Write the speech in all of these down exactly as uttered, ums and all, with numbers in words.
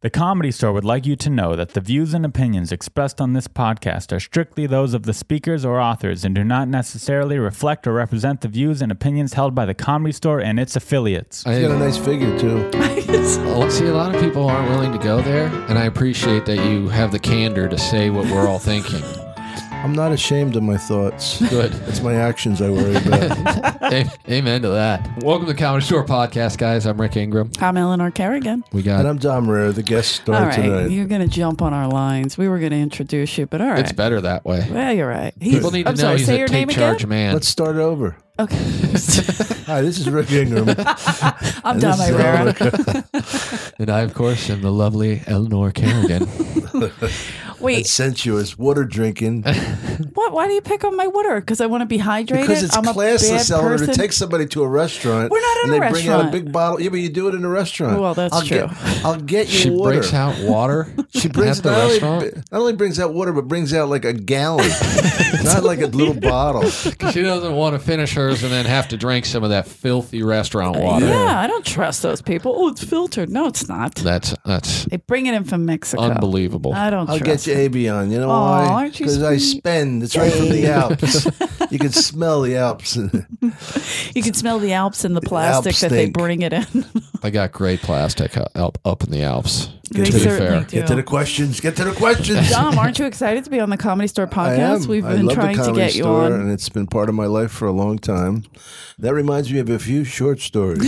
The Comedy Store would like you to know that the views and opinions expressed on this podcast are strictly those of the speakers or authors and do not necessarily reflect or represent the views and opinions held by the Comedy Store and its affiliates. I He's got a nice figure, too. See, a lot of people aren't willing to go there, and I appreciate that you have the candor to say what we're all thinking. I'm not ashamed of my thoughts. Good. It's my actions I worry about. Amen to that. Welcome to the Comedy Store Podcast, guys. I'm Rick Ingram. I'm Eleanor Kerrigan. We got. And I'm Dom Rare, the guest star All right, tonight. you're going to jump on our lines. We were going to introduce you, but all right. It's better that way. Well, you're right. He's, People need to I'm know sorry, he's say a your take name charge again? man. Let's start over. Okay. Hi, this is Rick Ingram. I'm And Dom this is Irera. And I, of course, am the lovely Eleanor Kerrigan. Wait, And sensuous, water drinking. what? Why do you pick on my water? Because I want to be hydrated? Because it's I'm a classless, bad Eleanor, to person? take somebody to a restaurant. We're not in and a they bring out a restaurant. big bottle. Yeah, but you do it in a restaurant. Well, that's I'll true. Get, I'll get you She water. breaks out water She brings at the not only, restaurant. not only brings out water, but brings out like a gallon, not like a little bottle. She doesn't want to finish hers and then have to drink some of that filthy restaurant water. Yeah, I don't trust those people. Oh, it's filtered. No, it's not. That's that's They bring it in from Mexico. unbelievable. I don't I'll trust get you Avion. You know Aw, why? aren't you Because I sweet? spend. It's right from the Alps. You can smell the Alps. You can smell the Alps and the plastic Alps that they stink. bring it in. I got great plastic up up in the Alps. They to be certainly fair, do. Get to the questions. Get to the questions. Dom, aren't you excited to be on the Comedy Store I podcast? am. We've I been love trying the to Comedy get you Store, on. and it's been part of my life for a long time. That reminds me of a few short stories.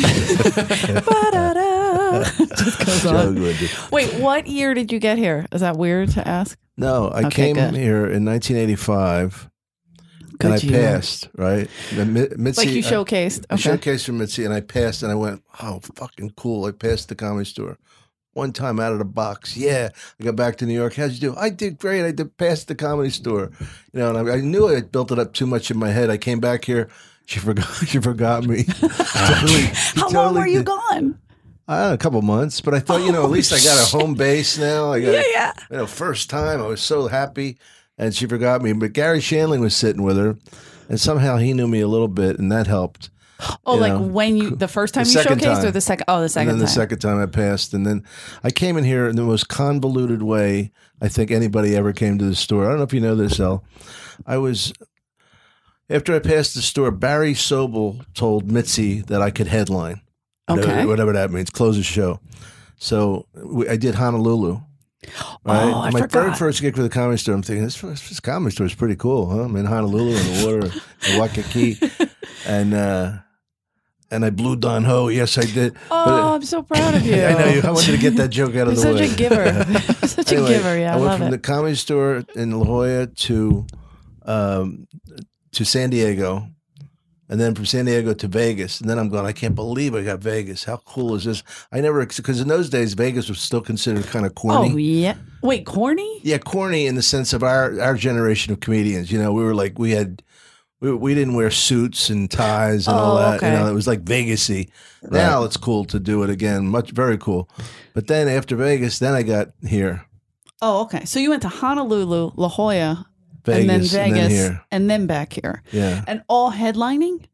Ba-da-da. Just goes So on. good. Wait, what year did you get here? Is that weird to ask? No, I Okay, came good. here in nineteen eighty-five, Good and I year. passed. Right, and Mi- Mitzi, Like you I- showcased. I Okay. showcased for Mitzi, and I passed, and I went, "Oh, fucking cool!" I passed the Comedy Store one time out of the box. Yeah, I got back to New York. How'd you do? I did great. I did pass the Comedy Store. You know, and I, I knew I had built it up too much in my head. I came back here. She forgot. She forgot me. Totally- she How long totally were you did- gone? I don't know, a couple months, but I thought, you know, at least I got a home base now. I got, Yeah, yeah. you know, first time. I was so happy, and she forgot me. But Gary Shandling was sitting with her, and somehow he knew me a little bit, and that helped. Oh, You like know, when you the first time the you second showcased, time. or the second? Oh, the second and then the time. second time I passed, and then I came in here in the most convoluted way I think anybody ever came to the store. I don't know if you know this, El. I was after I passed the store. Barry Sobel told Mitzi that I could headline, whatever, Okay. whatever that means, close the show. So we, I did Honolulu. Right? Oh, I My forgot. very first gig for the Comedy Store, I'm thinking this, this Comedy Store is pretty cool, huh? I'm in Honolulu in the water, in Waikiki, and uh, and I blew Don Ho. Yes, I did. Oh, But- I'm so proud of you. I know you. I wanted to get that joke out of You're the such way. a giver. Such Anyway, a giver. Yeah, I, I went love from it. the Comedy Store in La Jolla to um, to San Diego, and then from San Diego to Vegas. And then I'm going, I can't believe I got Vegas. How cool is this? I never, because in those days, Vegas was still considered kind of corny. Oh yeah. Wait, corny? Yeah, corny in the sense of our, our generation of comedians. You know, we were like, we had, we, we didn't wear suits and ties and all Oh, that. okay. You know, it was like Vegas-y. Now it's cool to do it again. Much, very cool. But then after Vegas, then I got here. Oh, okay. So you went to Honolulu, La Jolla, Vegas, and then Vegas, and then here. and then back here, Yeah. and all headlining.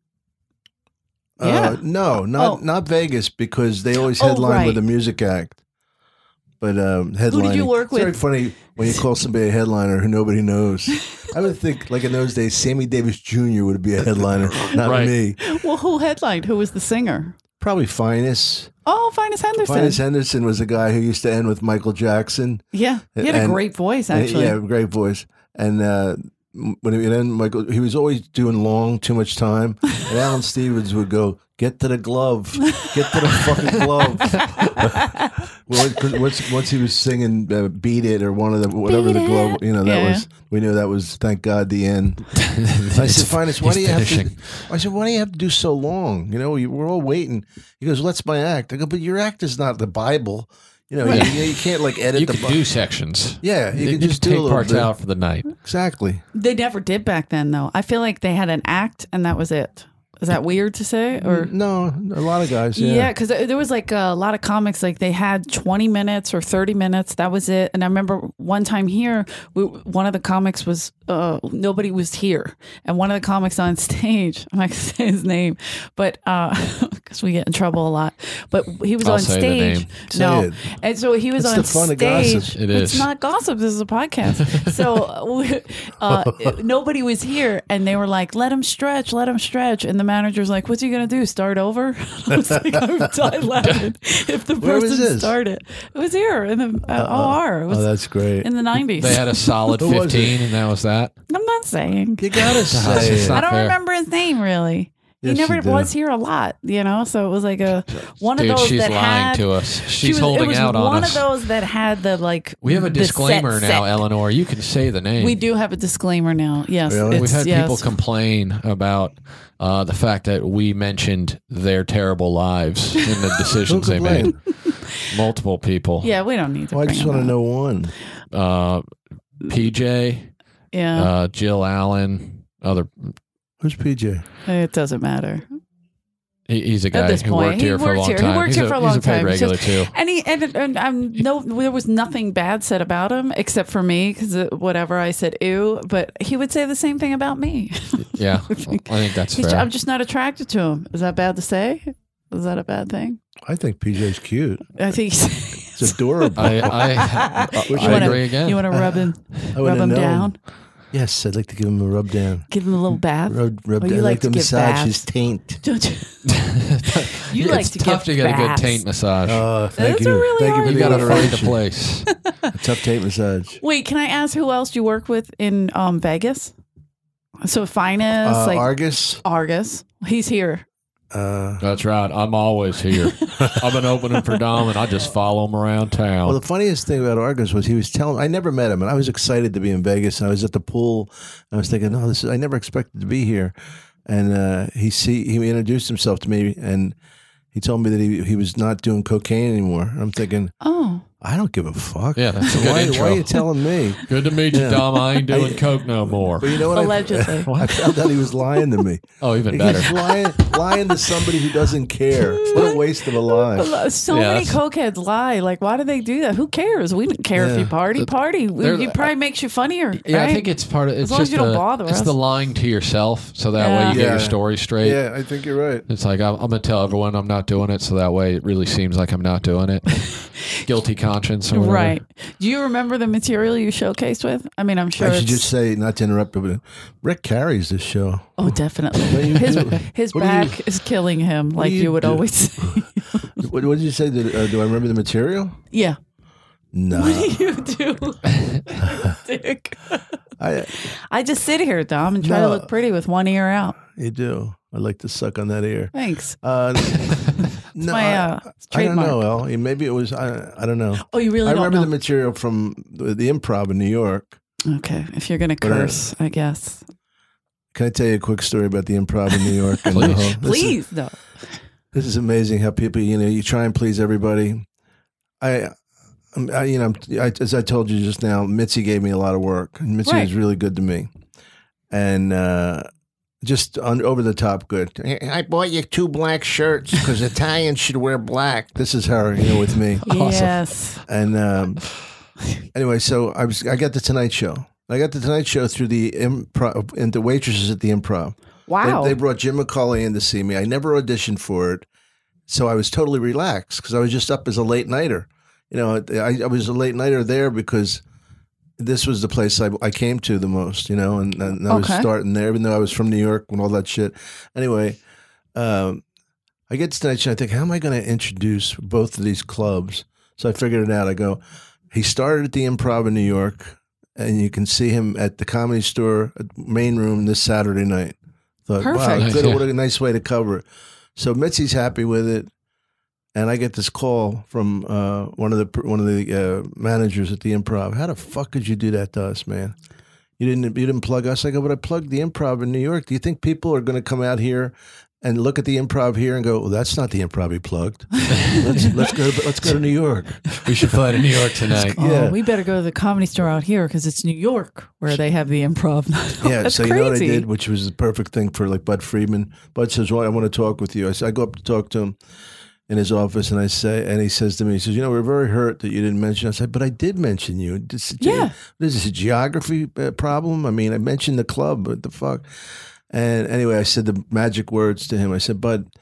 Uh, Yeah. no, not Oh. not Vegas, because they always Oh, headline right. with a music act. But um, headlining. you work it's very with? funny when you call somebody a headliner who nobody knows. I would think, like in those days, Sammy Davis Junior would be a headliner, not Right. me. Well, who headlined? Who was the singer? Probably Finest. Oh, Finest Henderson. Finest Henderson was a guy who used to end with Michael Jackson. Yeah, he had a And- great voice, And- actually. yeah, great voice. And uh, when he would end, Michael, he was always doing long, too much time. And Alan Stevens would go, "Get to the glove, get to the fucking glove." Well, 'cause once, once he was singing uh, "Beat It" or one of the whatever Beat the glove, it. you know, that Yeah. was, we knew that was, thank God, the end. I said, "Finest, why He's do you have to?" finishing. I said, "Why do you have to do so long? You know, you- we're all waiting." He goes, "Well, that's my act." I go, "But your act is not the Bible. You know, you, you can't like edit You the could Bi- do sections. Yeah, you You can could just do a take little parts bit. out for the night. Exactly." They never did back then, though. I feel like they had an act, and that was it. Is that weird to say? Or No, a lot of guys. Yeah, yeah, because there was like a lot of comics, like they had twenty minutes or thirty minutes. That was it. And I remember one time here, we, one of the comics was, uh, nobody was here. And one of the comics on stage, I'm not going to say his name, but uh, because we get in trouble a lot. But he was I'll on say the stage. name. Say No, it. and so he was It's on the fun of stage. gossip. It It's is. not gossip. This is a podcast. So uh, nobody was here, and they were like, "Let him stretch, let him stretch." And the manager's like, "What's he gonna do? Start over?" I was like, "I would die laughing if the Where was person this? started." It was here in the uh, O R. It was Oh, that's great. in the nineties. They had a solid Who was it? fifteen, and that was that. I'm not saying. You gotta it's say it. not I don't fair. remember his name really. Yes, he never you do. was here a lot, you know. So it was like a one Dude, of those she's that lying had. to us. she She's was, holding it was out on one us. of those that had the like. We have a the disclaimer set now, set. Eleanor. You can say the name. We do have a disclaimer now. Yes, Really? it's, We've had yes. people complain about uh, the fact that we mentioned their terrible lives in the decisions Who they made. complained? Multiple people. Yeah, we don't need to. Well, I bring just them want to up. know one. Uh, P J, Yeah, uh, Jill Allen, other. Who's P J? it doesn't matter. He, he's a guy this who point, worked he here for a worked long here. He time. worked he's here for a long he's a paid time. It's regular just- too. And he and, and I'm no, there was nothing bad said about him except for me because whatever I said, ew. But he would say the same thing about me. Yeah, I think that's He's, fair. I'm just not attracted to him. Is that bad to say? Is that a bad thing? I think P J's cute. I think he's, It's adorable. I, I, Which I you wanna, agree again. You want to rub him, I rub wouldn't him know. down, Yes, I'd like to give him a rub down. give him a little bath. Rub, rub Oh, down. you I'd like like to to give massage baths. his taint. Don't you? You it's like to tough give to get a good baths. taint massage. Oh, thank Those you. are really Thank you hard for you the got to find the alliteration. place. A tough taint massage. Wait, can I ask who else you work with in um, Vegas? So Finest, Uh, like Argus. Argus. He's here. Uh, That's right. I'm always here. I've been opening for Dom, and I just follow him around town. well, the funniest thing about Argus was he was telling. I never met him, and I was excited to be in Vegas. And I was at the pool. And I was thinking, no, this is. I never expected to be here. And uh, he see he introduced himself to me, and he told me that he he was not doing cocaine anymore. I'm thinking, Oh, I don't give a fuck. Yeah, that's a good why, intro. why are you telling me? Good to meet you, Yeah. Dom. I ain't doing I- coke no more. But you know what? I- Allegedly. I, found out he was lying to me. Oh, even He's better. lying, lying to somebody who doesn't care. What a waste of a lie. so Yeah, many that's- cokeheads lie. Like, why do they do that? Who cares? We don't care if Yeah. you party. Party. They're- It probably makes you funnier. Yeah, right? I think it's part of. It's long as just you don't the, bother It's us. the lying to yourself, so that Yeah. way you get Yeah. your story straight. Yeah, I think you're right. It's like I'm, I'm gonna tell everyone I'm not doing it, so that way it really seems like I'm not doing it. Guilty conscience, or whatever. Right. Do you remember the material you showcased with? I mean, I'm sure I should it's. just say, not to interrupt, but Rick carries this show. Oh, definitely. What do you His do? his What do you- back is killing him, like do you, you would do? always say. What, what did you say? Did, uh, do I remember the material? Yeah. No. What do you do, Dick? I, I just sit here, Dom, and try to No. look pretty with one ear out. you do. I like to suck on that ear. Thanks. Uh, no, my, I- uh, I, don't trademark. know, El. Maybe it was, I, I don't know. Oh, you really I don't remember know? the material from the, the improv in New York. Okay, if you're gonna But, uh, curse, I guess. Can I tell you a quick story about the improv in New York? And the Please. whole- this is- Please, no. This is amazing how people, you know, you try and please everybody. I, I'm- I you know, I, as I told you just now, Mitzi gave me a lot of work, and Mitzi Right. was really good to me, and uh, just on, over the top good. I bought you two black shirts because Italians should wear black. This is her, you know, with me. Yes. And um, anyway, so I was, I got the Tonight Show. I got the Tonight Show through the improv and the waitresses at the Improv. Wow. They, they brought Jim McCauley in to see me. I never auditioned for it, so I was totally relaxed because I was just up as a late nighter. You know, I, I was a late nighter there because this was the place I, I came to the most. You know, and, and I was Okay. starting there, even though I was from New York and all that shit. Anyway, um, I get to Tonight Show. I think, how am I going to introduce both of these clubs? So I figured it out. I go, he started at the Improv in New York, and you can see him at the Comedy Store main room this Saturday night. Thought, wow, Perfect. good, Yeah. what a nice way to cover it. So Mitzi's happy with it, and I get this call from uh, one of the one of the uh, managers at the Improv. How the fuck could you do that to us, man? You didn't you didn't plug us. I go, but I plugged the Improv in New York. Do you think people are going to come out here and look at the Improv here and go, well, that's not the Improv he plugged. let's let's go to, let's go to New York. We should fly to New York tonight. Oh, Yeah. we better go to the Comedy Store out here because it's New York where they have the improv. Yeah, That's so crazy. you know what I did, which was the perfect thing for like Bud Friedman. Bud says, "Well, I want to talk with you." I, said, I go up to talk to him in his office, and I say, and he says to me, he says, "You know, we're very hurt that you didn't mention." I said, "But I did mention you. This, Yeah. this is a geography uh, problem. I mean, I mentioned the club. What the fuck?" And anyway, I said the magic words to him. I said, "Bud,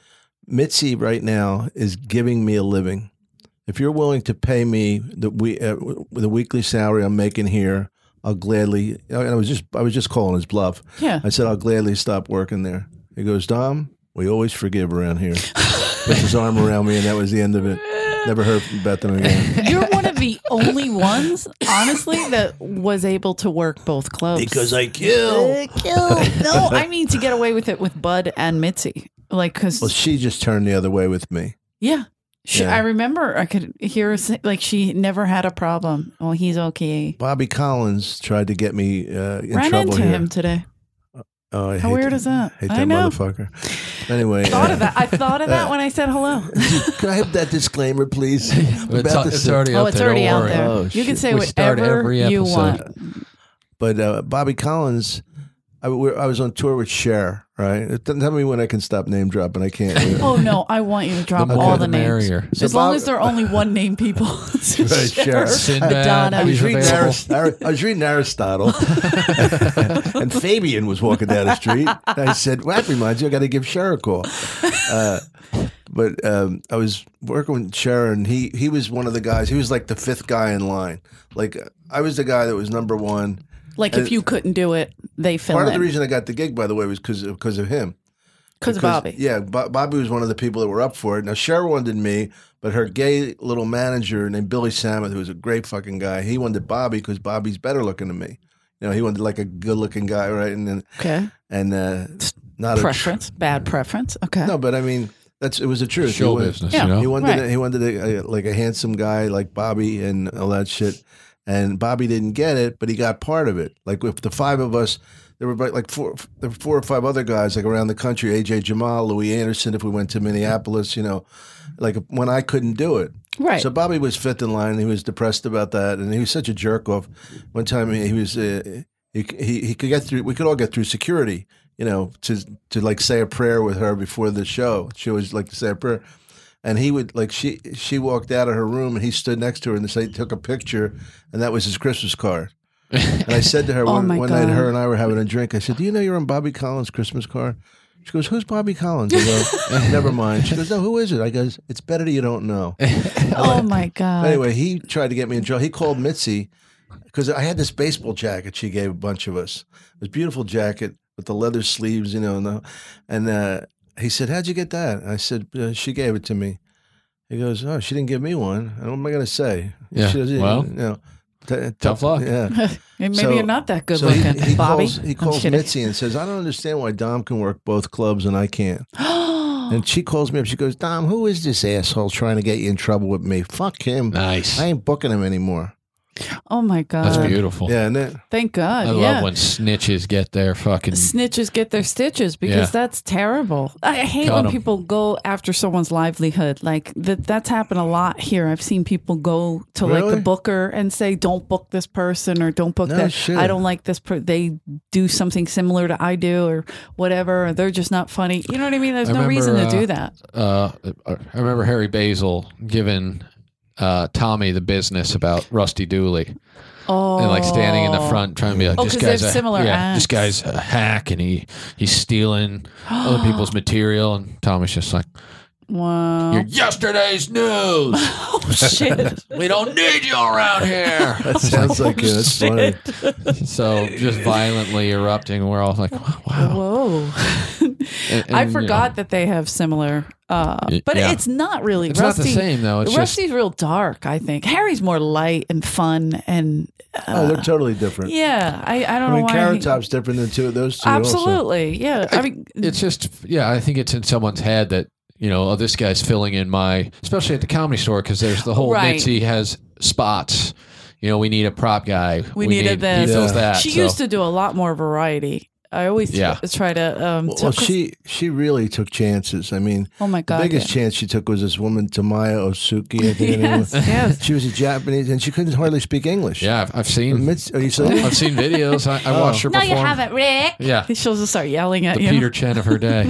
Mitzi right now is giving me a living. If you're willing to pay me the we uh, the weekly salary I'm making here, I'll gladly. And I was just I was just calling his bluff. Yeah. I said I'll gladly stop working there. He goes, Dom, we always forgive around here. Puts his arm around me, and that was the end of it. Never heard about them again. You're one of the only ones, honestly, that was able to work both clubs. Because I kill. Uh, kill. No, I mean to get away with it with Bud and Mitzi. Like, because. Well, she just turned the other way with me. Yeah. She, Yeah. I remember I could hear her say, like, she never had a problem. Oh, he's okay. Bobby Collins tried to get me uh, in Ran trouble into here. him today. Oh, I How hate weird that, is that? Hate I that know. motherfucker. Anyway, Thought uh, of that. I thought of that when I said hello. Can I have that disclaimer, please? I'm It's, about to it's say- already Oh, up it's there. already don't out worry. there. Oh, you shit. can say We start whatever every you episode. want. But uh, Bobby Collins, I, we're, I was on tour with Cher, right? It doesn't tell me when I can stop name dropping. I can't. do it. Oh no, I want you to drop The more all the the names. merrier. So As long Bob- as there are only one name people. Right, Cher, Cher. Sinbad. Madonna. I was, He's reading available. Arist- Ar- I was reading Aristotle, and Fabian was walking down the street. And I said, "Well, that reminds you, I got to give Cher a call." Uh, but um, I was working with Cher, and he he was one of the guys. He was like the fifth guy in line. Like I was the guy that was number one. Like if you couldn't do it, they fill Part of the in. reason I got the gig, by the way, was because because of him. Because of Bobby. Yeah, Bo- Bobby was one of the people that were up for it. Now, Cher wanted me, but her gay little manager named Billy Samet, who was a great fucking guy, he wanted Bobby because Bobby's better looking than me. You know, he wanted like a good looking guy, right? And then, Okay. and uh, not Preference. Bad preference. Okay. a no, but I mean, that's it was the truth. Show he wanted, business, Yeah. you know? He wanted Right. a, he wanted a, a, like a handsome guy like Bobby and all that shit. And Bobby didn't get it, but he got part of it. Like with the five of us, there were about like four, there were four or five other guys like around the country. A J Jamal, Louis Anderson. If we went to Minneapolis, you know, like when I couldn't do it. Right. So Bobby was fifth in line. And he was depressed about that, and he was such a jerk off. One time he, he was uh, he, he he could get through. We could all get through security, you know, to to like say a prayer with her before the show. She always like to say a prayer. And he would like she she walked out of her room and he stood next to her and they took a picture and that was his Christmas card. And I said to her Oh one, my one night, God. her and I were having a drink. I said, "Do you know you're on Bobby Collins' Christmas card?" She goes, "Who's Bobby Collins?" I go, "Never mind." She goes, "No, who is it?" I goes, "It's better that you don't know." Oh my God. Anyway, he tried to get me in trouble. He called Mitzi because I had this baseball jacket she gave a bunch of us. It was a beautiful jacket with the leather sleeves, you know, and, the, and uh, he said, "How'd you get that?" I said, uh, "She gave it to me." He goes, "Oh, she didn't give me one. What am I going to say?" Yeah, She doesn't- well, you know, t- tough luck. Yeah. Maybe So- you're not that good So he, looking, he Bobby. calls, he I'm calls kidding. Mitzi and says, "I don't understand why Dom can work both clubs and I can't." And she calls me up. She goes, "Dom, who is this asshole trying to get you in trouble with me? Fuck him. Nice. I ain't booking him anymore." Oh my God. That's beautiful. Yeah, and then, Thank God. I yeah. love when snitches get their fucking. Snitches get their stitches because Yeah. that's terrible. I hate Cut when 'em. people go after someone's livelihood. Like that that's happened a lot here. I've seen people go to like Really? the booker and say, "Don't book this person" or "Don't book No that." shit. I don't like this per-. They do something similar to I do or whatever, or they're just not funny. You know what I mean? There's I no remember, reason to uh, do that. Uh, I remember Harry Basil giving uh, Tommy the business about Rusty Dooley. Oh, And like standing in the front, trying to be like, Oh, this 'cause guy's they have a, similar yeah, this acts. guy's a hack, and he he's stealing other people's material. And Tommy's just like, wow. "You're yesterday's news. Oh shit. We don't need you around here." that sounds like it. That's funny. So just violently erupting, and we're all like, "Wow!" Whoa. And- I and, you forgot know, that they have similar, uh, Y- but yeah. it's not really. It's Rusty, not the same though. It's just Rusty's real dark, I think. Harry's more light and fun, and uh, Oh, they're totally different. yeah, I, I don't I mean, know why. Carrot he- Top's different than two of those two. Also. Absolutely, yeah. I mean, it's just yeah. I think it's in someone's head that you know, oh, this guy's filling in my, especially at the Comedy Store, because there's the whole Right. Mitzi has spots. You know, we need a prop guy. We needed need, this. He fills Yeah. that. she so. used to do a lot more variety. I always Yeah. tr- try to. Um, Well, to- well, she she really took chances. I mean, oh my god, the biggest yeah. chance she took was this woman Tamaya Osuki. I think her name yes, was. yes. She was a Japanese, and she couldn't hardly speak English. Yeah, I've, I've seen. Mitz, are you saying? I've seen videos. I, I Oh. watched her No, perform. you haven't, Rick. Yeah, She'll just start yelling at the you. Peter Chen of her day.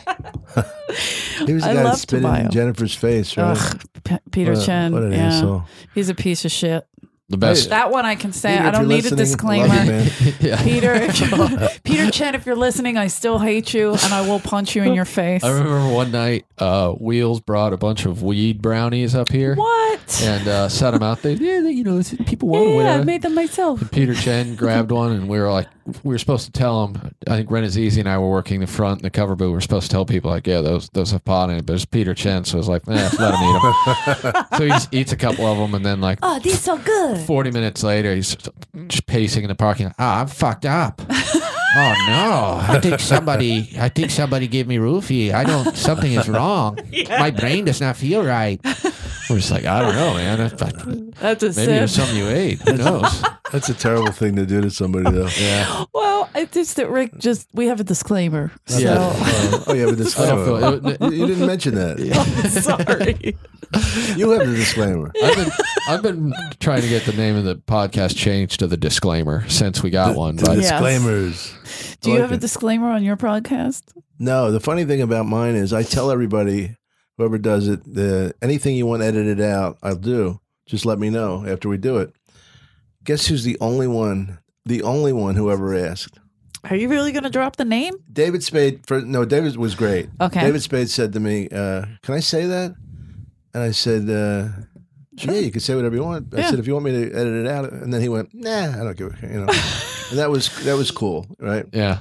He was the I guy that love spit in Tamayo. Jennifer's face, right? Ugh, P- Peter What a- Chen. What an yeah. asshole. He's a piece of shit. The best. That one I can say. Peter, I if don't you're need a listening, love disclaimer. you, man. Yeah. Peter, if you- Peter Chen, if you're listening, I still hate you, and I will punch you in your face. I remember one night, uh, Wheels brought a bunch of weed brownies up here. What? And uh, set them out there. Yeah, they, you know, it's, people want Yeah, to I win. made them myself. Peter Chen grabbed one, and we were like, we were supposed to tell him. I think Renazizi and I were working the front in the cover booth. We were supposed to tell people, like, yeah, those those have pot in it, but it's Peter Chen, so it was like, eh, let him eat them. So he just eats a couple of them, and then like Oh, these so good. forty minutes later, he's just pacing in the parking lot. Ah, I'm fucked up. Oh no! I think somebody, I think somebody gave me roofie. I don't. Something is wrong. My brain does not feel right. We're just like, I don't know, man. That's like, That's a maybe it was sip. something you ate. Who knows? That's a terrible thing to do to somebody, though. Yeah. Well, it's just that Rick just, we have a disclaimer. So, Yeah. Oh, oh, you have a I don't disclaimer. feel. It, You, you didn't mention that. sorry. You have the disclaimer. I've been I've been trying to get the name of the podcast changed to the disclaimer since we got one. The But Yes. disclaimers. Do I you like have a it. disclaimer on your podcast? No, the funny thing about mine is I tell everybody, whoever does it, the, anything you want edited out, I'll do. Just let me know after we do it. Guess who's the only one, the only one who ever asked? Are you really going to drop the name? David Spade, for, no, David was great. Okay. David Spade said to me, uh, can I say that? And I said, uh, yeah, you can say whatever you want. I Yeah. said, if you want me to edit it out. And then he went, nah, I don't give a, you know. And that was, that was cool, right? yeah,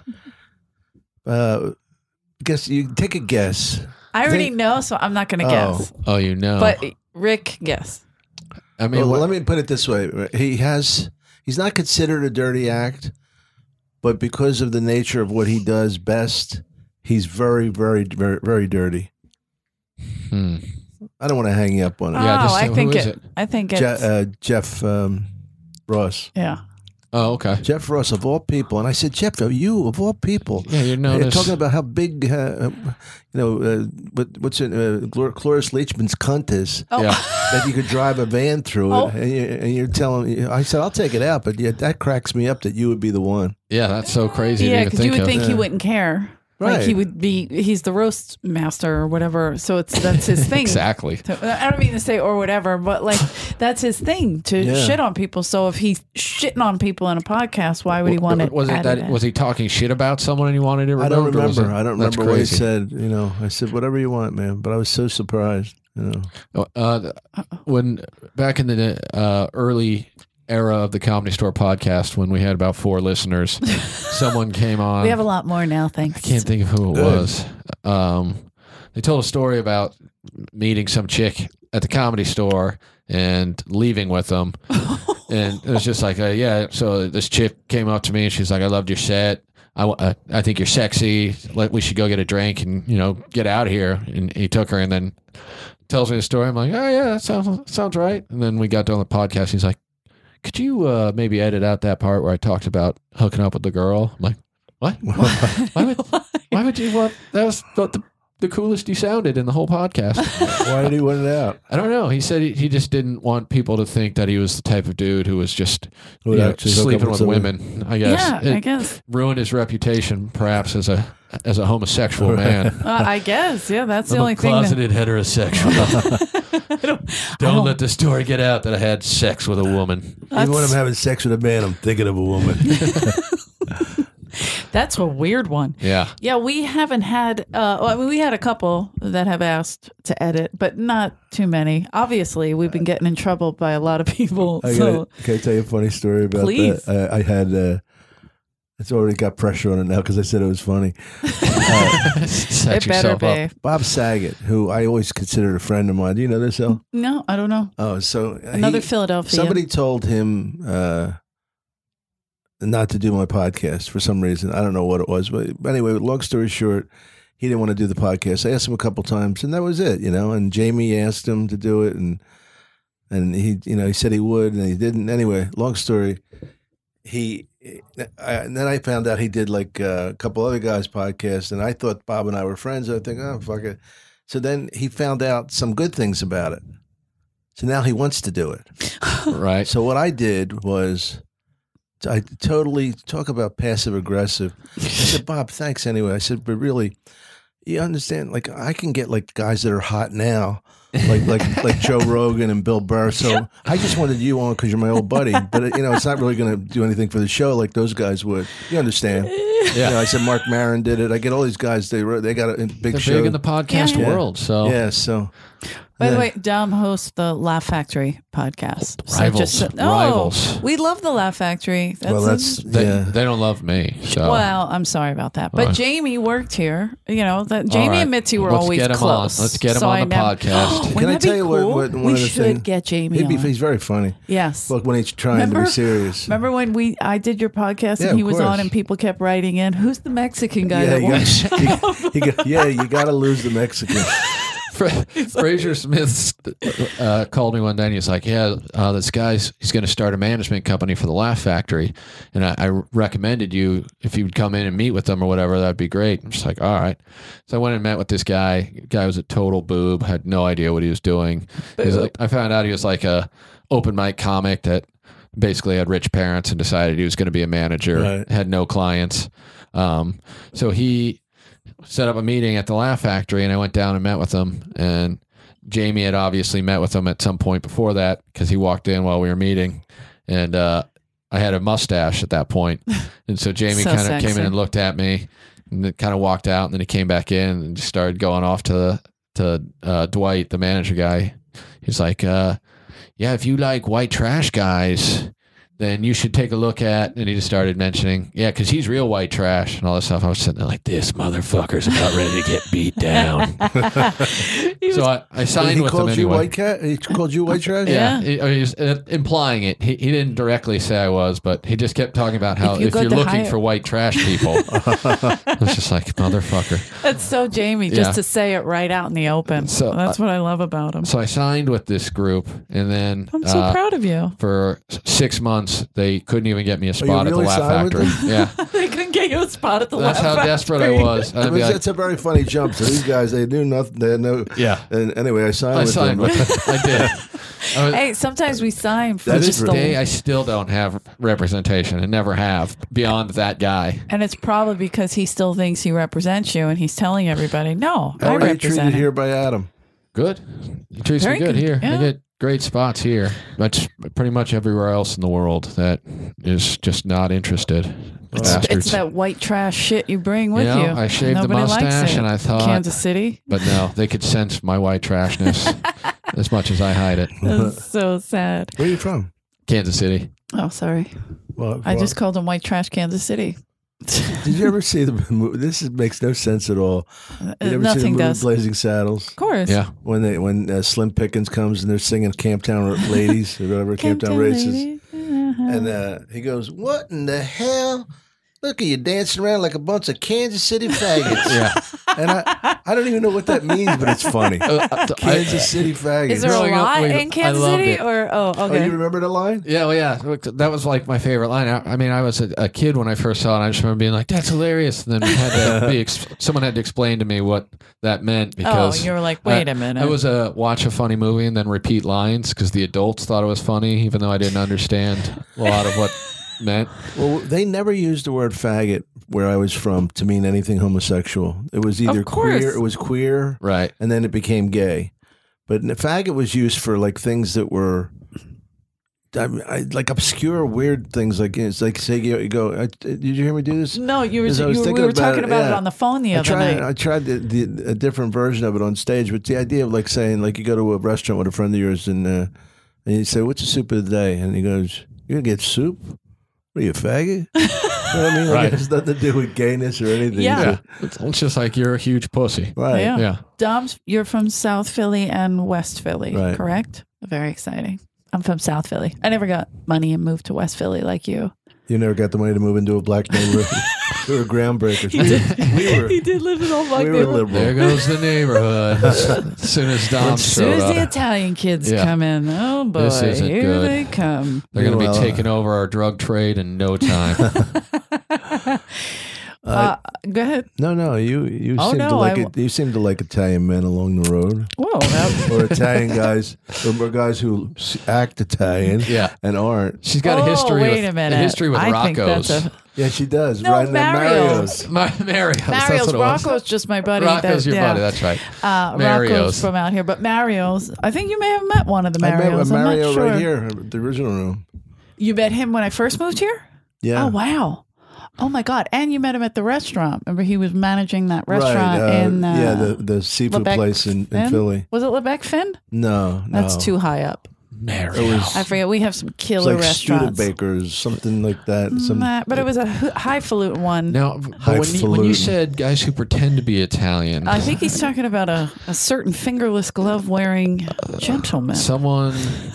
Uh, guess you take a guess. I already Think- know, so I'm not going to Oh. guess. oh, you know. But Rick, guess. I mean, Well, what, let me put it this way: he has he's not considered a dirty act, but because of the nature of what he does best, he's very, very, very, very dirty. hmm. I don't want to hang you up on it. Yeah, oh, just I who think is it, it? I think Je- it's uh, Jeff um, Ross, yeah. Oh, okay. Jeff Ross of all people, and I said, Jeff, you of all people. Yeah, you're known You're as talking about how big, uh, you know, uh, what, what's it, uh, Glor- Cloris Leachman's cunt is. Oh. yeah. That you could drive a van through it, Oh. and, you, and you're telling me. I said, I'll take it out, but yet that cracks me up that you would be the one. Yeah, that's so crazy Yeah, to even because you think would of. think he Yeah. wouldn't care. Like Right. he would be, he's the roast master or whatever. So it's that's his thing. Exactly. So, I don't mean to say or whatever, but like that's his thing to Yeah. shit on people. So if he's shitting on people in a podcast, why would he want it? Was it that? added? Was he talking shit about someone and he wanted it removed? I don't or was remember. it- I don't that's remember what he crazy. said. You know, I said whatever you want, man. But I was so surprised. You know, Uh, when back in the uh, early era of the Comedy Store podcast, when we had about four listeners, someone came on. we have a lot more now, thanks. I can't think of who it Good. was. Um, they told a story about meeting some chick at the Comedy Store and leaving with them, and it was just like, uh, yeah. So this chick came up to me and she's like, "I loved your set. I, wa- uh, I think you're sexy. Let we should go get a drink and you know get out of here." And he took her and then tells me the story. I'm like, "Oh yeah, that sounds sounds right." And then we got done the podcast. He's like, "Could you uh, maybe edit out that part where I talked about hooking up with the girl?" I'm like, "What? why would why would you want? That was the, the, the coolest you sounded in the whole podcast." why did he want it out? I don't know. He said he, he just didn't want people to think that he was the type of dude who was just Who you would know, actually hook up sleeping with with somebody. women. I guess Yeah, it I guess. ruined his reputation, perhaps as a as a homosexual man. Uh, I guess. Yeah, that's the I'm only a thing. That, closeted heterosexual. I don't, I Don't don't- let the story get out that I had sex with a woman. Even when That's- I'm having sex with a man, I'm thinking of a woman. That's a weird one. Yeah. Yeah, we haven't had. Uh, well, I mean, we had a couple that have asked to edit, but not too many. Obviously, we've been getting in trouble by a lot of people. I so gotta, can I tell you a funny story about Please. that? I, I had. Uh, it's already got pressure on it now because I said it was funny. Uh, Set it better yourself be. up. Bob Saget, who I always considered a friend of mine. Do you know this, El? No, I don't know. Oh, so Another he, Philadelphia. somebody told him uh, not to do my podcast for some reason. I don't know what it was, but anyway, long story short, he didn't want to do the podcast. I asked him a couple times, and that was it, you know. And Jamie asked him to do it, and and he, you know, he said he would, and he didn't. Anyway, long story. He, I, and then I found out he did like uh, a couple other guys' podcasts, and I thought Bob and I were friends. I think, oh fuck it. So then he found out some good things about it. So now he wants to do it. Right. So what I did was, I totally talk about passive aggressive. I said, Bob, thanks anyway. I said, but really, you understand? Like I can get like guys that are hot now like like like Joe Rogan and Bill Burr. So I just wanted you on because you're my old buddy. But you know, it's not really going to do anything for the show like those guys would. You understand? Yeah. You know, I said Mark Maron did it. I get all these guys. They were- they got a big They're show big in the podcast Yeah. world. So Yeah. So By the Yeah. way, Dom hosts the Laugh Factory podcast. So Rivals. just- oh, Rivals. we love the Laugh Factory. That's well, that's they, yeah. they don't love me. So Well, I'm sorry about that. But Uh, Jamie worked here. You know, that Jamie right. and Mitzi were Let's always get him close. on. Let's get him So on I the never- podcast. Wouldn't Can I that tell be you what- cool? what- one we of the should things- get Jamie He'd be, on. he's very funny. Yes. Look, when he's trying to Remember- be serious. Remember when we I did your podcast Yeah, and he of was course. on and people kept writing in, who's the Mexican guy yeah, that you wants got, you, you got, yeah, you got to lose the Mexican. Fra- Fraser Smith uh, called me one day and he's like, yeah, uh, this guy's, he's going to start a management company for the Laugh Factory. And I, I recommended you, if you would come in and meet with them or whatever, that'd be great. I'm just like, all right. So I went and met with this guy. Guy was a total boob, had no idea what he was doing. He was like, I found out he was like a open mic comic that basically had rich parents and decided he was going to be a manager, Right. had no clients. Um, so he set up a meeting at the Laugh Factory and I went down and met with him, and Jamie had obviously met with him at some point before that because he walked in while we were meeting, and uh, I had a mustache at that point. And so Jamie So kind of sexy. came in and looked at me and then kind of walked out, and then he came back in and just started going off to, to uh, Dwight, the manager guy. He's like, uh, yeah, if you like white trash guys, then you should take a look at, and he just started mentioning, yeah, because he's real white trash and all this stuff. I was sitting there like, this motherfucker's about ready to get beat down. So I, I signed he with him called you anyway. white cat. He called you white trash. Yeah, Yeah. He, he was uh, implying it. He, he didn't directly say I was, but he just kept talking about how If you if, go you're to looking hire- for white trash people, I was just like, motherfucker. That's so Jamie, just Yeah. to say it right out in the open. So, That's what I love about him. So I signed with this group, and then I'm so uh, proud of you. for six months they couldn't even get me a spot really at the Laugh signed with Factory. Yeah, They couldn't get you a spot at the that's Laugh how desperate I Factory. was. I'd It be was, like, it's a very funny jump. So these guys, they knew nothing. They had no. yeah, And anyway, I signed I with signed them. with them. I did. I was, Hey, sometimes we sign for That to is this just true. day, the, I still don't have representation and never have beyond that guy. and it's probably because he still thinks he represents you, and he's telling everybody, "No, I How are you represent treated him." here by Adam? Good. He treats Very me good, good, here. yeah. I get great spots here. That's pretty much everywhere else in the world that is just not interested. It's, Bastards. it's that white trash shit you bring with You know, you. I shaved the Nobody likes mustache it. and I thought- Kansas City. But no, they could sense my white trashness as much as I hide it. That's so sad. Where are you from? Kansas City. Oh, sorry. Well, I well, just called him white trash Kansas City. Did you ever see the movie? This is, makes no sense at all. Uh, Did you ever see the Nothing movie does. Blazing Saddles? Of course. Yeah. When they when uh, Slim Pickens comes and they're singing Camptown Ladies or whatever Camptown Races, Lady. and uh, he goes, "What in the hell? Look at you dancing around like a bunch of Kansas City faggots." Yeah. And I I don't even know what that means, but it's funny. Uh, Kansas City faggots. Is there a Growing up, lot we- in Kansas I loved City? it. Or oh, Oh, okay. you remember the line? Yeah, well, yeah. Look, that was like my favorite line. I, I mean, I was a, a kid when I first saw it. I just remember being like, "That's hilarious." And then we had to be ex- someone had to explain to me what that meant oh, because you were like, wait I, a minute. I was a watch a funny movie and then repeat lines because the adults thought it was funny, even though I didn't understand a lot of what it meant. Well, they never used the word faggot where I was from to mean anything homosexual. It was either course. queer, it was queer, Right. and then it became gay. But n- faggot was used for like things that were I, I, like obscure, weird things. Like it's like say you, you go. I, did you hear me do this? no, you were. As I was You, we thinking were about talking it, about it yeah. on the phone the I other tried. night. I tried the, the, a different version of it on stage, but the idea of like saying like you go to a restaurant with a friend of yours and uh, and you say, "What's the soup of the day?" and he goes, "You gonna get soup? What are you, a faggot?" You know what I mean? Like, Right. It has nothing to do with gayness or anything. Yeah. Yeah. It's, it's just like you're a huge pussy. Right. Yeah. Yeah. Dom's, you're from South Philly and West Philly, Right. correct? Very exciting. I'm from South Philly. I never got money and moved to West Philly like you. You never got the money to move into a black neighborhood. We were groundbreakers. He did. We were, he did live in old black we were neighborhood. liberal. There goes the neighborhood. As soon as Dom As soon showed as the up, Italian kids Yeah. come in, oh boy, This isn't here good. they come. they're going to be Well, uh, taking over our drug trade in no time. Uh, go ahead. No, no, you you Oh, seem to no, like I it. You seem to like Italian men along the road, Whoa. That, or Italian guys, or guys who s- act Italian Yeah. and aren't. She's got oh, a history wait with a minute. a history with I think Rocco's. that's a, Yeah, she does. No, right? And then Mario's. Ma- Mario's. that's Mario's. what it was. Rocco's just my buddy. Rocco's that- your yeah. buddy. That's right. Uh, Mario's. Rocco's from out here, but Mario's. I think you may have met one of the I met Mario's. with I'm Mario not sure. right here, the original room. You met him when I first moved here? Yeah. Oh, wow. Oh, my God. And you met him at the restaurant. Remember, he was managing that restaurant right, uh, in uh, yeah, the the seafood Lebec place in, in Finn? Philly. Was it Lebec Finn? No, no, That's too high up. Mario's. I forget. We have some It's killer like restaurants. Studebaker's, something like that. Some Nah, but it was a h- highfalutin one. Now, but when you, when you Highfalutin. said guys who pretend to be Italian, I think he's talking about a, a certain fingerless glove wearing gentleman. someone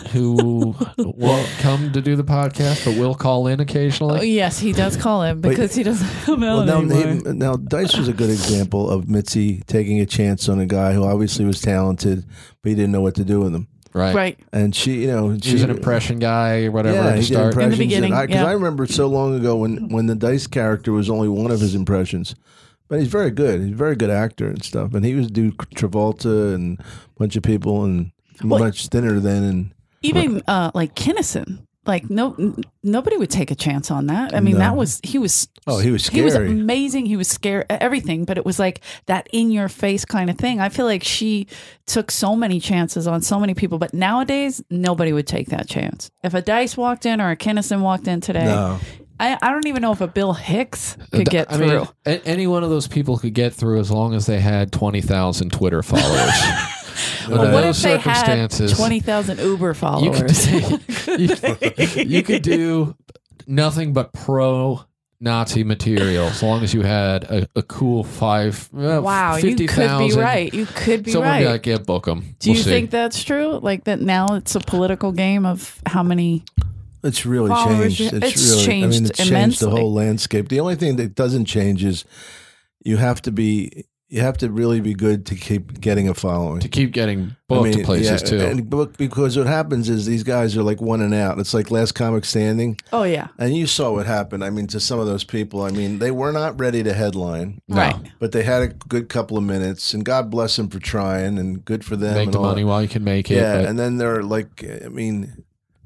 who won't come to do the podcast but will call in Oh, occasionally. yes, he does call him because he doesn't come well, out now, anymore. he- now Dice was a good example of Mitzi taking a chance on a guy who obviously was talented, but he didn't know what to do with him. Right. Right. And she, you know, She she was an impression guy or whatever Yeah, at the he did start. impressions. In the beginning, Because I, 'cause yeah. I remember so long ago when, when the Dice character was only one of his impressions. But he's very good. He's a very good actor and stuff. And he was do Travolta and a bunch of people and Well, much thinner then. And Even uh, like Kinnison. Like no, n- nobody would take a chance on that. I mean, No. that was he was. Oh, he was He was scary. amazing. He was scary. Everything, but it was like that in your face kind of thing. I feel like she took so many chances on so many people, but nowadays nobody would take that chance. If a Dice walked in or a Kinnison walked in today, no. I, I don't even know if a Bill Hicks could get I through. mean, a- any one of those people could get through as long as they had twenty thousand Twitter followers. Well, Under what those if they had circumstances, twenty thousand Uber you followers? could, you, you could do nothing but pro Nazi material as long as you had a, a cool five, uh, Wow, you fifty could be thousand. right. You could be Someone right. would be like, yeah, book them. Do you think that's true? Like that now it's a political game of how many? It's really Followers, changed. yeah. It's, It's really, I changed mean, it's changed immensely. the whole landscape. The only thing that doesn't change is you have to be, you have to really be good to keep getting a following. to keep getting booked to places yeah, too? And book, because what happens is these guys are like one and out. It's like Last Comic Standing. Oh yeah, And you saw what happened. I mean, to some of those people, I mean, they were not ready to headline, right. but they had a good couple of minutes, and God bless them for trying, and good for them. Make and the all money that. while you can make it. Yeah, but and then they're like, I mean,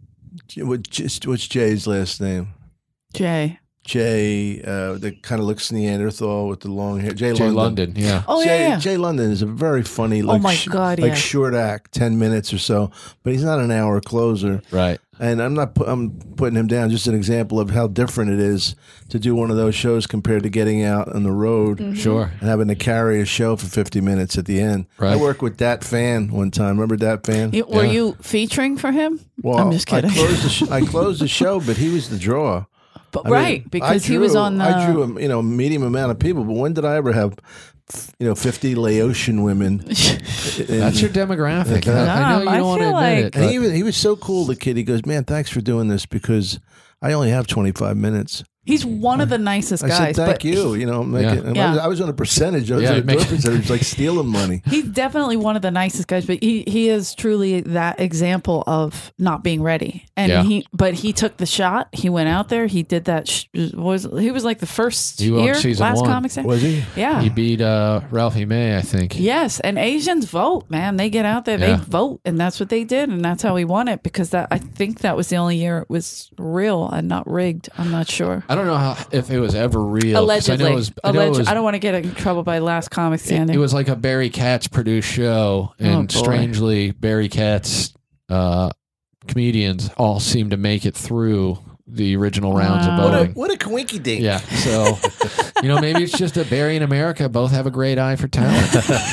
what, just, what's Jay's last name? Jay. Jay, uh, that kind of looks Neanderthal with the long hair. Jay, Jay London. London, yeah. Oh Jay, yeah, yeah. Jay London is a very funny, like, my sh- God, like yeah. short act, ten minutes or so, but he's not an hour closer. Right. And I'm not, pu- I'm putting him down. Just an example of how different it is to do one of those shows compared to getting out on the road Mm-hmm. Sure. and having to carry a show for fifty minutes at the end. Right. I worked with Dat Fan one time. Remember Dat Fan? You- were Yeah. you featuring for him? Well, I'm just kidding. I closed the sh- I closed the show, but he was the draw. But, I mean, right, because I he was drew- on the. I drew a you know medium amount of people, but when did I ever have you know fifty Laotian women? That's your demographic. I, I know you I don't want to feel admit like- it. And but- he was, he was so cool, the kid. He goes, man, thanks for doing this because I only have twenty-five minutes. He's one of the nicest I guys. said, thank but you. You know, I'm making, Yeah. I, was, Yeah. I was on a percentage. I was Yeah, on a make- percentage, like stealing money. He's definitely one of the nicest guys, but he, he is truly that example of not being ready. And Yeah. he, but he took the shot. He went out there. He did that. Sh- was he was like the first He won year season last one. comic Day? Was he? Yeah. He beat uh, Ralphie May, I think. Yes, and Asians vote, man. They get out there, Yeah. they vote, and that's what they did, and that's how he won it because that I think that was the only year it was real and not rigged. I'm not sure. I don't know how if it was ever real. 'cause Allegedly, I know it was, I know it Alleged- was- I don't want to get in trouble by Last Comic it, Standing. it was like a Barry Katz produced show, and boy. strangely, Barry Katz uh, comedians all seem to make it through the original rounds of Wow. What a, voting. what a coinky dink. Yeah, so you know, maybe it's just that Barry and America both have a great eye for talent.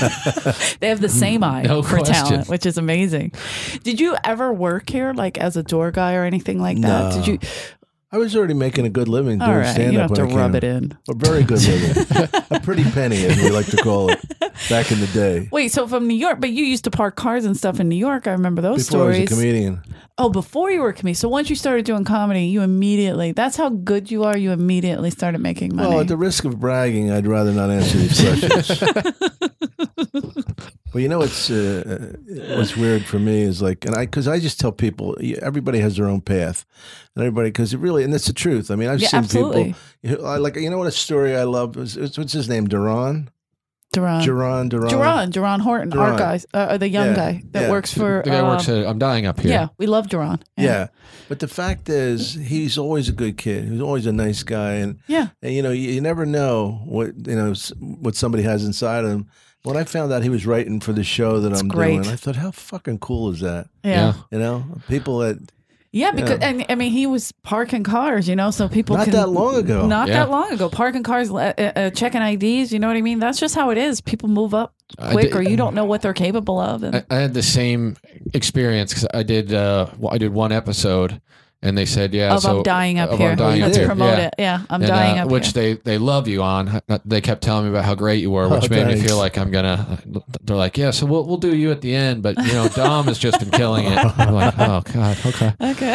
They have the same eye No for question. talent, which is amazing. Did you ever work here, like as a door guy or anything like that? No. Did you? I was already making a good living doing All right, stand you up. don't have to rub it in. A very good living. A pretty penny, as we like to call it, back in the day. Wait, so from New York, but you used to park cars and stuff in New York. I remember those Before I was stories. a comedian. Oh, before you were a comedian. So once you started doing comedy, you immediately, that's how good you are, you immediately started making money. Well, at the risk of bragging, I'd rather not answer these questions. Well, you know what's uh, what's weird for me is like, and I because I just tell people everybody has their own path, and everybody because it really and that's the truth. I mean, I've Yeah, seen absolutely. people. You know, I like you know what a story I love is what's his name Duran, Duran. Duran, Duran, Duran, Duran Horton, our Duran. guy, uh, the young Yeah, guy that yeah. works for. The guy uh, works at I'm Dying Up Here. Yeah, we love Duran. Yeah. But the fact is, he's always a good kid. He's always a nice guy, and, Yeah. and you know, you, you never know what you know s- what somebody has inside of him. When I found out he was writing for the show that I'm great. doing, I thought, how fucking cool is that? Yeah. Yeah. You know, people that Yeah, because Yeah. and I mean he was parking cars, you know, so people not can, that long ago. not Yeah. that long ago, parking cars, uh, uh, checking I Ds. You know what I mean? That's just how it is. People move up I quick, did- or you don't know what they're capable of. And I, I had the same experience because I did uh, well, I did one episode, and they said, "Yeah, of so I'm dying up of here. I'm dying Let's up here. promote yeah. it. Yeah, I'm And, dying uh, up which here. they they love you on. They kept telling me about how great you were, which Oh, made me thanks. feel like I'm gonna. They're like, yeah, so we'll we'll do you at the end, but you know, Dom has just been killing it. I'm like, oh god, okay. Okay,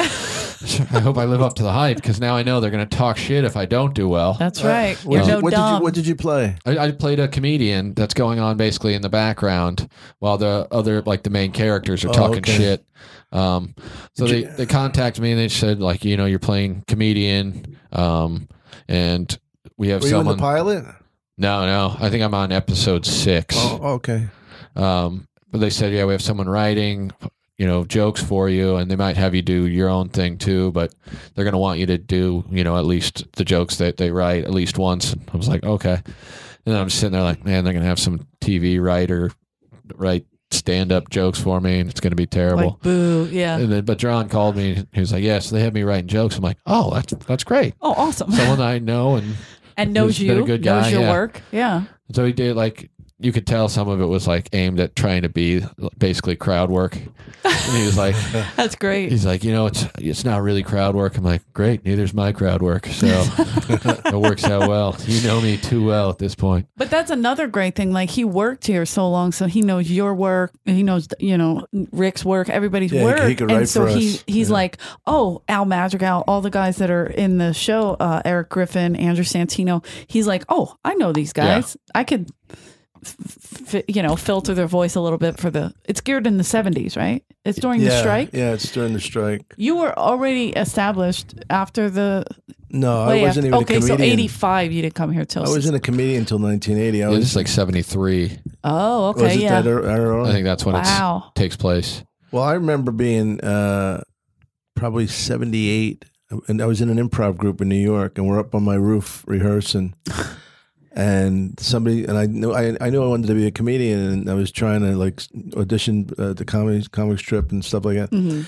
I hope I live up to the hype because now I know they're gonna talk shit if I don't do well. that's right. What, You're did you, no what, did you, dumb. what did you play? I, I played a comedian that's going on basically in the background while the other like the main characters are Oh, talking okay. shit. Um, so Did they, you- they contacted me and they said like, you know, you're playing comedian, um, and we have Were you in someone. the pilot? no, no, I think I'm on episode six. Oh, okay. Um, but they said, yeah, we have someone writing, you know, jokes for you, and they might have you do your own thing too, but they're going to want you to do, you know, at least the jokes that they write at least once. And I was like, okay. And I'm sitting there like, man, they're going to have some T V writer write stand-up jokes for me, and it's going to be terrible. Like boo, yeah. And then, but John called me. And he was like, "Yeah, so they have me writing jokes." I'm like, "Oh, that's that's great. Oh, awesome. Someone I know." And and knows who's been a you, good knows guy, your yeah. work. Yeah. so he did like you could tell some of it was like aimed at trying to be basically crowd work. And he was like, That's great. he's like, you know, it's it's not really crowd work. I'm like, great, neither's my crowd work, so it works out well. You know me too well at this point. But that's another great thing. Like he worked here so long, so he knows your work. He knows, you know, Rick's work, everybody's Yeah, he work. could- he could and write so for he us. he's Yeah. like, oh, Al Madrigal, all the guys that are in the show, uh, Eric Griffin, Andrew Santino. He's like, oh, I know these guys. I could, f- f- you know, filter their voice a little bit for the. It's geared in the seventies, right? It's during yeah, the strike. Yeah, it's during the strike. You were already established after the. No, I way wasn't after- even okay, a so comedian. eighty-five, you didn't come here till. I wasn't a comedian until nineteen eighty. I Yeah, was this is like seventy-three. Oh, was okay, it yeah. that ear- that early? I think that's when Wow. it takes place. Well, I remember being uh, probably seventy-eight, and I was in an improv group in New York, and we're up on my roof rehearsing. And somebody and I knew I, I knew I wanted to be a comedian, and I was trying to like audition uh, the comedy comic strip and stuff like that. Mhm.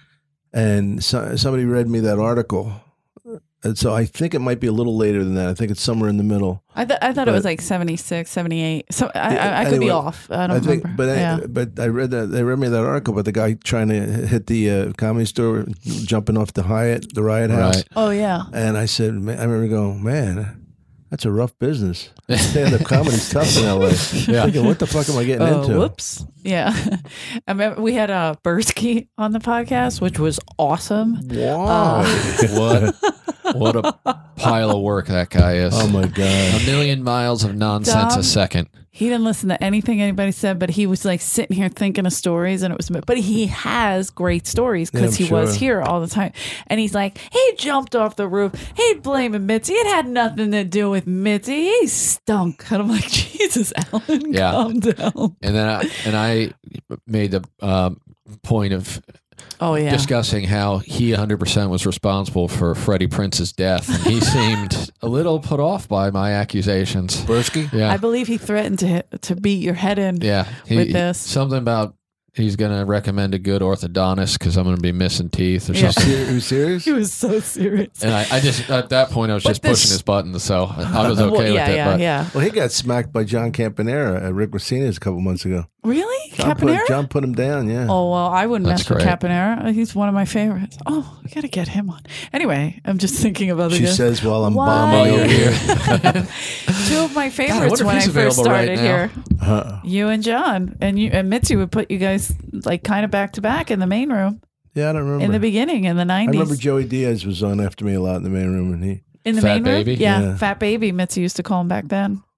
And so, somebody read me that article, and so I think it might be a little later than that. I think it's somewhere in the middle. I, th- I thought it was But- like seventy-six, seventy-eight. So I, Yeah, I, I could be anyway, off. I don't I think, remember. but I, yeah. but I read that they read me that article about the guy trying to hit the uh, comedy store, jumping off the Hyatt, the Riot House. Right. Oh, yeah. And I said, man, I remember going, man, that's a rough business. Stand-up comedy's tough in L A. Yeah. Thinking, what the fuck am I getting Oh, into? whoops. Yeah. I remember we had uh, Bursky on the podcast, which was awesome. Wow. What what a pile of work that guy is. Oh my A god. million miles of nonsense Dom- a second. He didn't listen to anything anybody said, but he was like sitting here thinking of stories, and it was. But he has great stories because Yeah, he I'm was sure. here all the time. And he's like, he jumped off the roof. He'd blaming Mitzi. It had nothing to do with Mitzi. He stunk. And I'm like, Jesus, Alan, Yeah. calm down. And then I, and I made the um, point of Oh yeah. discussing how he one hundred percent was responsible for Freddie Prince's death. And he seemed a little put off by my accusations. Bursky? Yeah. I believe he threatened to hit, to beat your head in. yeah. He, with this. Something about he's going to recommend a good orthodontist because I'm going to be missing teeth or Yeah. something. Are you serious? He was so serious. And I, I just, at that point, I was But just this- pushing his buttons. So I was okay Well, with yeah, it. yeah, but yeah. Well, he got smacked by John Campanera at Rick Rossini's a couple months ago. Really? John Caponera? put, John put him down, yeah. Oh, well, I wouldn't That's mess with great. Caponera. He's one of my favorites. Oh, we got to get him on. Anyway, I'm just thinking of other She guys. says while I'm Why? bombing While over you're here. Two of my I favorites wonder if when I he's first available right started now. here. Uh, You and John. And you and Mitzi would put you guys like kind of back to back in the main room yeah, I don't remember. in the beginning in the I nineties. remember Joey Diaz was on after me a lot in the main room, and he in the Fat main room? Baby? Yeah, Yeah. Fat Baby. Mitzi used to call him back then.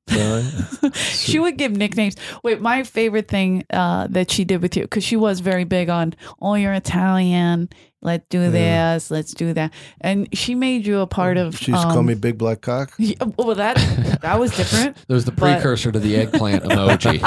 Really? She would give nicknames. Wait, my favorite thing uh, that she did with you, because she was very big on, oh, you're Italian. Let's do Yeah. this. Let's do that. And she made you a part of. She used to call um, me Big Black Cock. yeah, well, that that was different. There was the But- precursor to the eggplant emoji.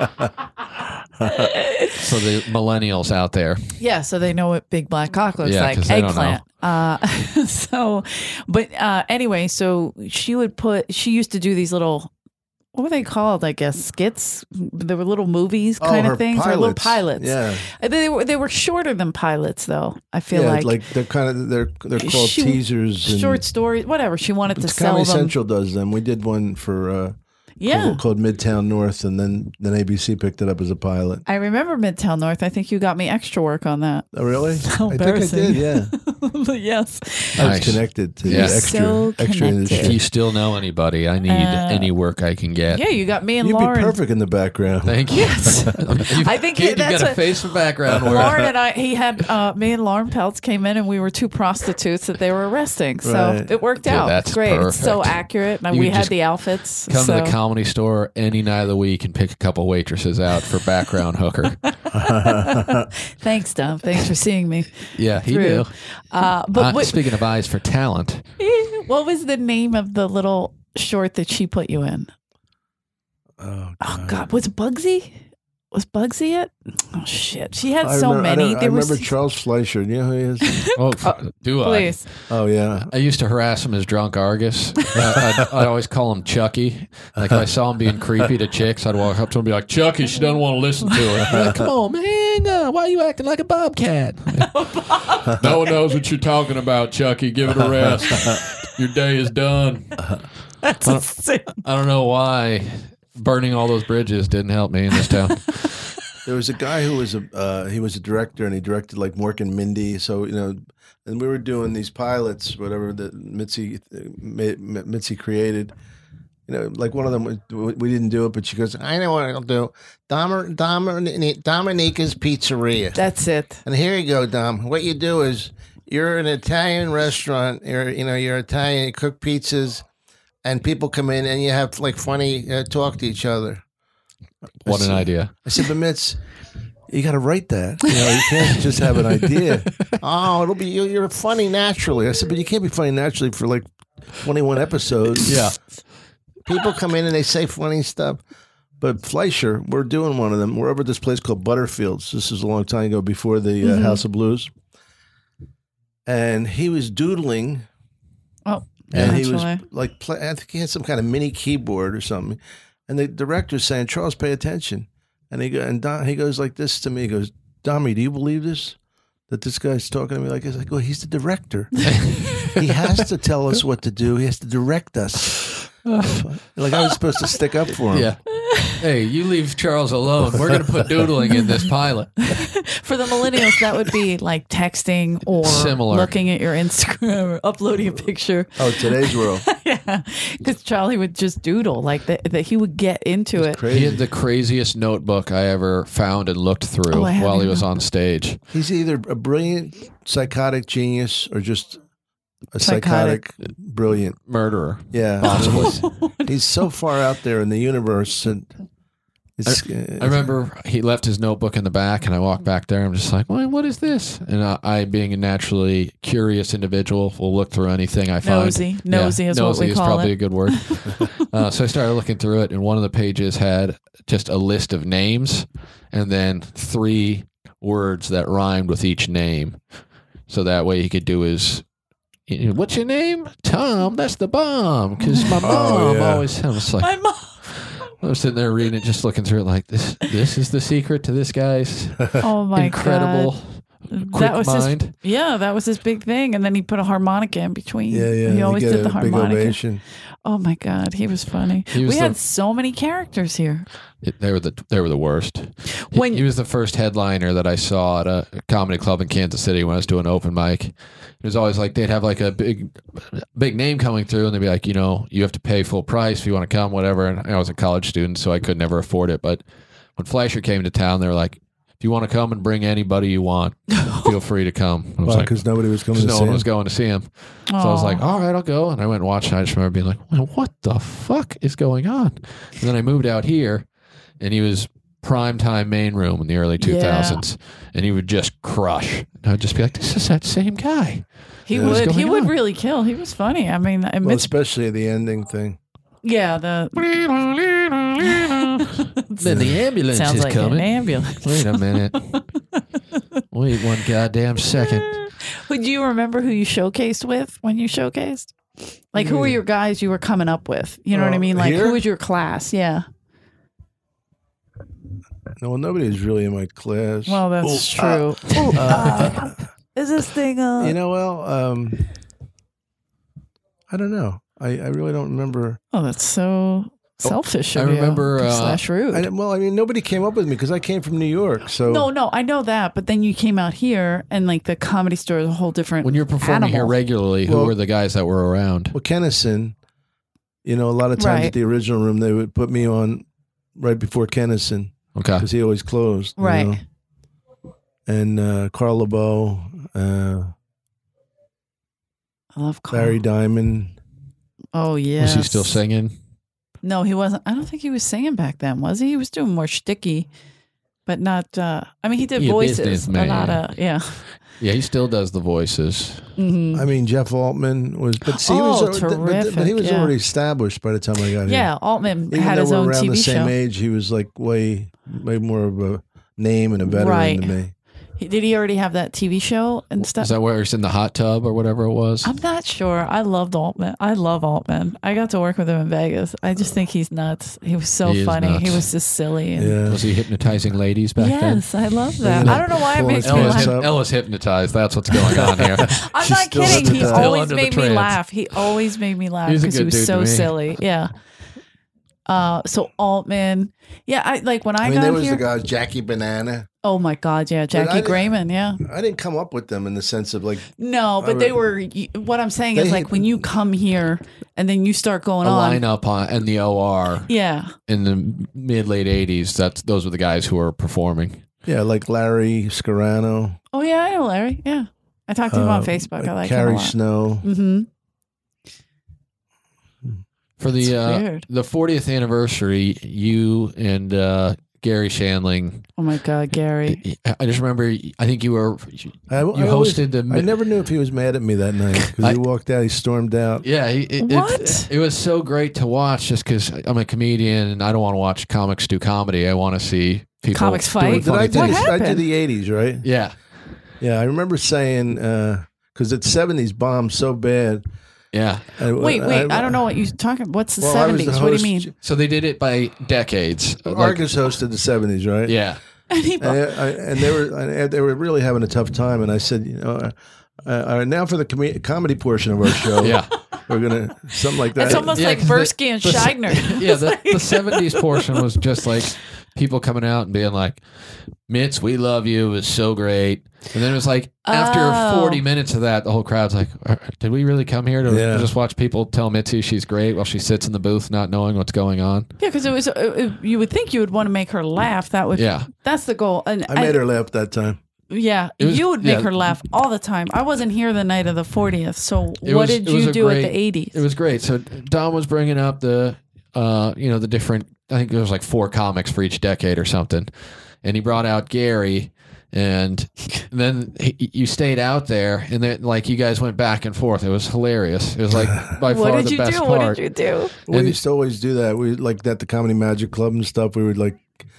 So the millennials out there. Yeah, so they know what big black cock looks Yeah, like. 'cause they don't Eggplant. Uh, so, but uh, anyway, so she would put. She used to do these little. What were they called? I guess skits. They were little movies kind her of things, or little pilots. Yeah, Uh, They were they were shorter than pilots, though. I feel yeah. like, Like, they're kind of they're they're called She- teasers. And short stories, whatever. She wanted to sell Comedy them. Central does them. We did one for uh, Yeah. called, called Midtown North, and then then A B C picked it up as a pilot. I remember Midtown North. I think you got me extra work on that. Oh, really? So I think I embarrassing. did. Yeah, But yes. I was Nice. connected to Yeah. the extra So extra connected. If industry. you still know anybody, I need Uh, any work I can get. Yeah, you got me and You'd Lauren. be perfect in the background. Thank you. Yes. You've, I think kid, that's you've got a what- face for background work. Lauren and I, he had uh, me and Lauren Peltz came in, and we were two prostitutes that they were arresting. So Right. it worked Dude, out. that's Great. It's so perfect. accurate, and You we can had just the outfits. Come so. to the Comedy Store any night of the week and pick a couple waitresses out for background hooker. Thanks, Dom. Thanks for seeing me. Yeah, he through. do. Uh, but Uh, what, speaking of eyes for talent, what was the name of the little short that she put you in? Oh, Oh God, was it Bugsy? Was Bugsy it? Oh shit, she had I so remember, I many. don't- I, There remember was Charles Fleischer. You know who he is? oh, do I? please. Oh yeah. I used to harass him as drunk Argus. I, I'd, I'd always call him Chucky. Like if I saw him being creepy to chicks, I'd walk up to him and be like, "Chucky, she doesn't want to listen to it." I'd be like, come on, man, uh, why are you acting like a bobcat? No one knows what you're talking about, Chucky. Give it a rest. Your day is done. That's I a don't- sin. I don't know why burning all those bridges didn't help me in this town. There was a guy who was a uh, he was a director, and he directed like Mork and Mindy. So you know, and we were doing these pilots, whatever that Mitzi uh, ma- Mitzi created. You know, like one of them, we we didn't do it, but she goes, "I know what I'll do. Domer, Domer, Dominica's Pizzeria." That's it. And here you go, Dom. What you do is you're an Italian restaurant. You're you know you're Italian. You cook pizzas, and people come in, and you have like funny uh, talk to each other. What an I idea. said, but Mitz, you got to write that. You know, you can't just have an idea. Oh, it'll be you, you're funny naturally. I said, but you can't be funny naturally for like twenty-one episodes. Yeah. People come in and they say funny stuff. But Fleischer, we're doing one of them. We're over at this place called Butterfields. This is a long time ago, before the uh, Mhm. House of Blues. And he was doodling. Oh, And he was naturally. like, play, I think he had some kind of mini keyboard or something. And the director's saying, "Charles, pay attention." And he go, and Don, he goes like this to me. He goes, "Dommy, do you believe this? That this guy's talking to me like this?" I go, "He's the director. He has to tell us what to do. He has to direct us." Like I was supposed to stick up for him. Yeah. Hey, you leave Charles alone. We're going to put doodling in this pilot. For the millennials, that would be like texting or Similar. looking at your Instagram or uploading a picture. Oh, today's world. Yeah, because Charlie would just doodle like that. That he would get into it. He Crazy. had the craziest notebook I ever found and looked through Oh, I haven't while he even was looked. on stage. He's either a brilliant psychotic genius or just a Psychotic. psychotic, brilliant. Murderer. Yeah. Possibly. He's so far out there in the universe. And it's, I remember he left his notebook in the back, and I walked back there. I'm just like, well, what is this? And I, I, being a naturally curious individual, will look through anything I find. Nosy. Nosy is what nosy we is call probably it. a good word. uh, so I started looking through it, and one of the pages had just a list of names, and then three words that rhymed with each name. So that way he could do his. You know, what's your name? Tom. That's the bomb. Because my mom Oh, yeah. always. I was like, My mom. I was sitting there reading it, just looking through it, like this. This is the secret to this guy's Oh my incredible, God. quick That was mind. his. Yeah, that was his big thing, and then he put a harmonica in between. yeah, yeah. He you always get did the a big harmonica. ovation. Oh my God, he was funny. He was we the- had so many characters here. It- they were the they were the worst. He- When- he, was the first headliner that I saw at a comedy club in Kansas City when I was doing open mic. It was always like they'd have like a big big name coming through, and they'd be like, you know, you have to pay full price if you want to come, whatever. And I was a college student, so I could never afford it. But when Fleischer came to town, they were like, if you want to come and bring anybody you want. feel free to come. I was like, Because nobody was coming to no see one him. was going to see him. So I was Aw. like, all right, I'll go. And I went and watched. And I just remember being like, well, what the fuck is going on? And then I moved out here, and he was prime time main room in the early two thousands, and he would just crush. And I would just be like, this is that same guy. He Yeah. would. What's He going would on? really kill. He was funny. I mean, Well, admits, especially the ending thing. yeah. The Then the ambulance sounds is like coming. an ambulance. Wait a minute. Wait one goddamn second. Would you remember who you showcased with when you showcased? Like, who were your guys you were coming up with? You know what I Oh, mean? Like, here? who was your class? Yeah. No, well, nobody was really in my class. Well, that's Oh, true. Oh, uh, is this thing? Uh, you know, well, um, I don't know. I, I really don't remember. oh, that's so selfish I of you. remember, uh, slash rude. I, well, I mean, nobody came up with me because I came from New York. So no, no, I know that, but then you came out here, and like the Comedy Store is a whole different. When you're performing here animal. regularly, who Well- were the guys that were around? Well, Kennison, you know, a lot of times Right. at the original room, they would put me on right before Kennison Okay. because he always closed. you Right. know. And uh, Carl LeBeau, uh, I love Carl. Barry Diamond. Oh yeah. Was he still singing? No, he wasn't. I don't think he was singing back then, was he? He was doing more sticky, but not. uh I mean, he did He a voices. A businessman. lot of yeah. Yeah, he still does the voices. Mhm. I mean, Jeff Altman was, but see, he Oh, was, al- but- but, terrific, he was yeah. already established by the time I got here. Yeah, Altman Even had though his we're own around T V the same show. age, he was like way, way more of a name and a veteran Right. than me. He- Did he already have that T V show and stuff? Is that where he's in the hot tub or whatever it was? I'm not sure. I loved Altman. I love Altman. I got to work with him in Vegas. I just think he's nuts. He was so He is funny. nuts. He was just silly. And Yeah. Was he hypnotizing ladies back yes, I love that. Yeah. I don't know why it Pulling makes his me pants laugh. up. Ellis hypnotized. That's what's going on here. I'm She's not still kidding. under He the- Still always under the made me trance. laugh. He always made me laugh He's a because he good was dude to so me. silly. Yeah. Uh, so Altman, yeah, I like when I, I mean, got there was here. the guys, Jackie Banana. Oh my God, yeah, I Jackie didn't- Grayman, yeah. I didn't come up with them in the sense of like, No, but I they would- were. What I'm saying is They- like when you come here and then you start going A on. lineup on and the O R Yeah, in the mid late eighties. That's those were the guys who were performing. yeah, like Larry Scarano, oh yeah, I know Larry. Yeah, I talked to him on uh, Facebook. I like him a Carrie lot. Snow. Mm-hmm. For the uh, weird. the fortieth anniversary, you and uh, Gary Shandling. Oh my God, Gary. I just remember. I think you were you I, I always- hosted the. I never knew if he was mad at me that night because I- he walked out, he stormed out. Yeah, he- it, it- What? It, was so great to watch, just because I'm a comedian and I don't want to watch comics do comedy. I want to see people Comics doing fight? Did I funny do, What things. this- I did happened? the eighties, right? Yeah, Yeah, I remember saying, because the seventies bombed so bad. yeah. I, Wait, wait. I, don't know what you're talking. What's the Well, I was the seventies? What do you host- mean? So they did it by decades. Like, Argus hosted the seventies, right? yeah, And, I, and they were and they were really having a tough time. And I said, you know, uh, uh, now for the com- comedy portion of our show, yeah, we're gonna something like that. It's almost Yeah, like 'cause the- Bursky and the- Scheigner. yeah. The, the seventies portion was just like people coming out and being like, "Mitz, we love you. It was so great." And then it was like after Oh. forty minutes of that, the whole crowd's like, "Uh, "Did we really come here to Yeah. just watch people tell Mitzi she's great while she sits in the booth, not knowing what's going on?" Yeah, because it was. Uh, uh, you would think you would want to make her laugh. That would. Yeah. That's the goal. And I made her laugh that time. Yeah, It was- you would make yeah. her laugh all the time. I wasn't here the night of the fortieth. So It what was- did it was you a do great- at the eighties? It was great. So Dom was bringing up the, uh, you know, the different. I think there was like four comics for each decade or something, and he brought out Gary, and then he, you stayed out there, and then like you guys went back and forth. It was hilarious. It was like by What far did the you best do? part. What did you do? We And- used to always do that. We like at the Comedy Magic Club and stuff. We would like,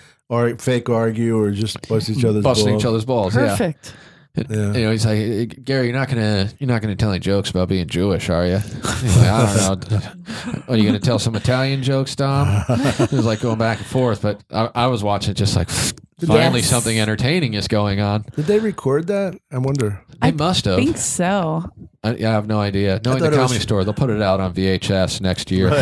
or fake argue or just bust each other's Busting balls. each other's balls. Yeah. Perfect. Yeah. You know, he's like, Gary, you're not gonna, you're not gonna tell any jokes about being Jewish, are you? He's like, I don't know. Are you gonna tell some Italian jokes, Dom? It was like going back and forth, but I, I was watching just like, finally Yes. something entertaining is going on. Did they record that? I wonder. They I must have. I think so. I, yeah, I have no idea. Knowing the thought it Comedy was- Store, they'll put it out on V H S next year.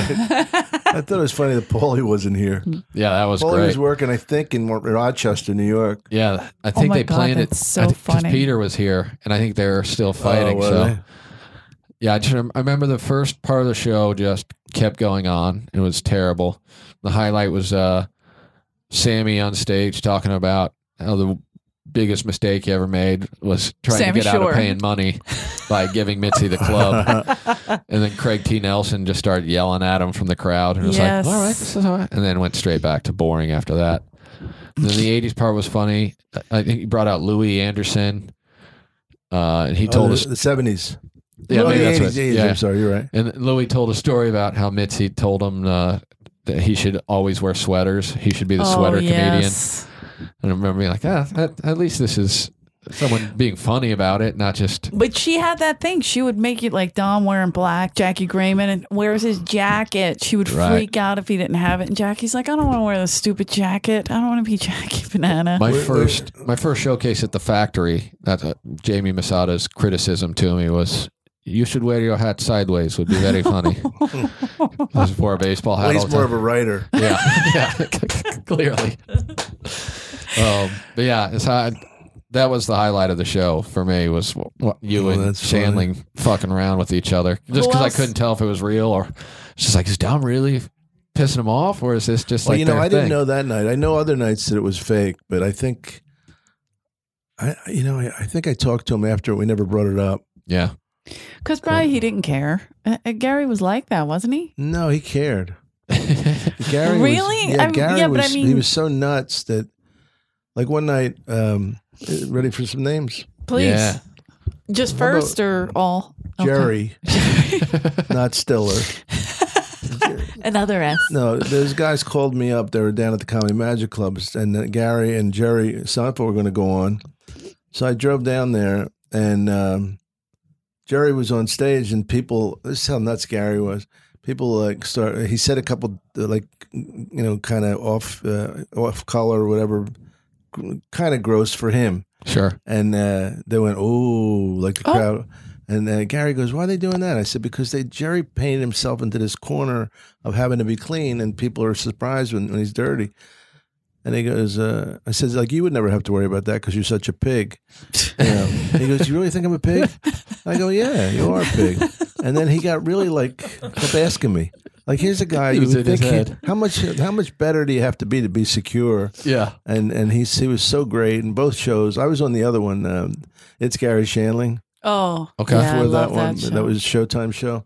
I thought it was funny that Paulie wasn't here. Yeah, that was Paulie great. was working, I think, in Ro- Rochester, New York. Yeah, I think my they God, planned it. that's so I think 'cause funny. Peter was here, and I think they're still fighting. Oh, were so, they? yeah, I, just, rem- I remember the first part of the show just kept going on. It was terrible. The highlight was uh, Sammy on stage talking about how the biggest mistake he ever made was trying Sammy to get out Shore. of paying money by giving Mitzi the club. And then Craig T. Nelson just started yelling at him from the crowd. And it was Yes. like, all right, this is all right. And then went straight back to boring after that. And then the eighties part was funny. I think he brought out Louis Anderson. Uh, and he Oh, told the, us, the seventies. yeah, Oh, maybe the that's eighties, what, eighties, yeah. I'm sorry, you're right. And Louis told a story about how Mitzi told him uh, that he should always wear sweaters. He should be the Oh, sweater comedian. yes. And I remember being like, ah, at, at least this is someone being funny about it, not just. But she had that thing. She would make it like Dom wearing black, Jackie Grayman, and wears his jacket. She would Right. freak out if he didn't have it. And Jackie's like, I don't want to wear this stupid jacket. I don't want to be Jackie Banana. My Wait, first, my first showcase at the factory. That uh, Jamie Masada's criticism to me was, "You should wear your hat sideways. Would be very funny." I was before a baseball hat. Well, all he's the more time. of a writer. Yeah, yeah, clearly. Um, but yeah, it's how that was the highlight of the show for me was what you Oh, and that's funny. Shandling fucking around with each other, just Who because I else? couldn't tell if it was real or it's just like, is Dom really pissing him off, or is this just Well, like you know, their I didn't thing? know that night. I know other nights that it was fake, but I think, I you know, I, I think I talked to him after. We never brought it up. Yeah, Because probably he didn't care. Uh, uh, Gary was like that, wasn't he? No, he cared. Gary Really? Was, yeah, I'm- Gary yeah, but I was. he mean- was so nuts that, like one night, um, ready for some names? Please. Yeah. Just How about first or all? Okay. Jerry, not Stiller. Another S. No, those guys called me up. They were down at the Comedy Magic Club, and uh, Gary and Jerry Seinfeld were going to go on. So I drove down there, and um, Jerry was on stage, and people. This is how nuts Gary was. People like start. He said a couple uh, like you know, kind of off uh, off color or whatever, kind of gross for him. sure. And uh, they went, "Oh!" like the Oh. crowd. And uh, Gary goes, "Why are they doing that?" I said, "Because they Jerry painted himself into this corner of having to be clean, and people are surprised when, when he's dirty." And he goes, uh, "I said, like you would never have to worry about that because you're such a pig." You know? He goes, "You really think I'm a pig?" I go, "Yeah, you are a pig." And then he got really like kept asking me, like, "Here's a guy He you was would in his think he- head. how much how much better do you have to be to be secure?" Yeah. And and he he was so great in both shows. I was on the other one. Um, it's Gary Shandling. Oh, Okay. yeah, I Before love that one, that, show. that was a Showtime show.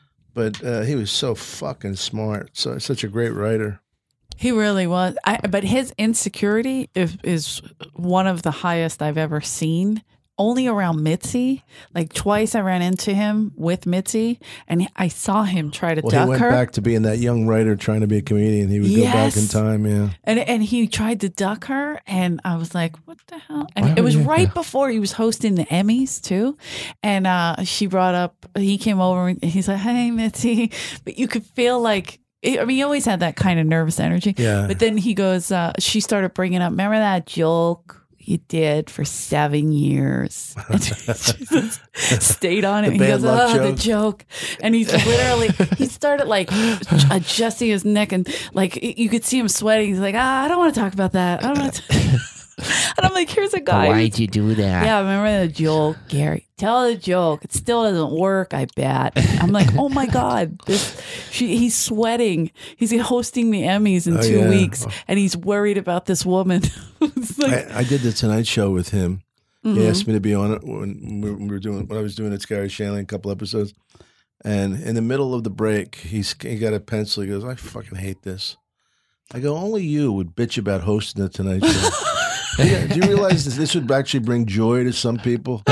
But uh, he was so fucking smart. So such a great writer. He really was. I, but his insecurity is, is one of the highest I've ever seen. Only around Mitzi. Like twice I ran into him with Mitzi and I saw him try to Well, duck he went her. back to being that young writer trying to be a comedian. He would go back in Yes. time. Yeah. And and he tried to duck her, and I was like, "What the hell?" And Why it would was he- right before he was hosting the Emmys too, and uh, she brought up. He came over and he's like, "Hey, Mitzi," but you could feel like. I mean, he always had that kind of nervous energy. Yeah. But then he goes. Uh, she started bringing up. Remember that joke you did for seven years? And she just stayed on it. The And he bad goes, luck "Oh, the joke." joke," and he's literally he started like adjusting his neck and like you could see him sweating. He's like, ah, I don't want to talk about that. I don't want to. And I'm like, here's a guy. Why'd you do that? Yeah, remember the joke, Gary? Tell the joke. It still doesn't work, I bet. I'm like, oh my God. This she, he's sweating. He's hosting the Emmys in Oh, two yeah. weeks and he's worried about this woman. It's like, I, I did the Tonight Show with him. He mhm. asked me to be on it when we were doing when I was doing it. Gary Shandling, a couple episodes, and in the middle of the break, he's he got a pencil. He goes, "I fucking hate this." I go, "Only you would bitch about hosting the Tonight Show." Yeah, do you realize that this would actually bring joy to some people?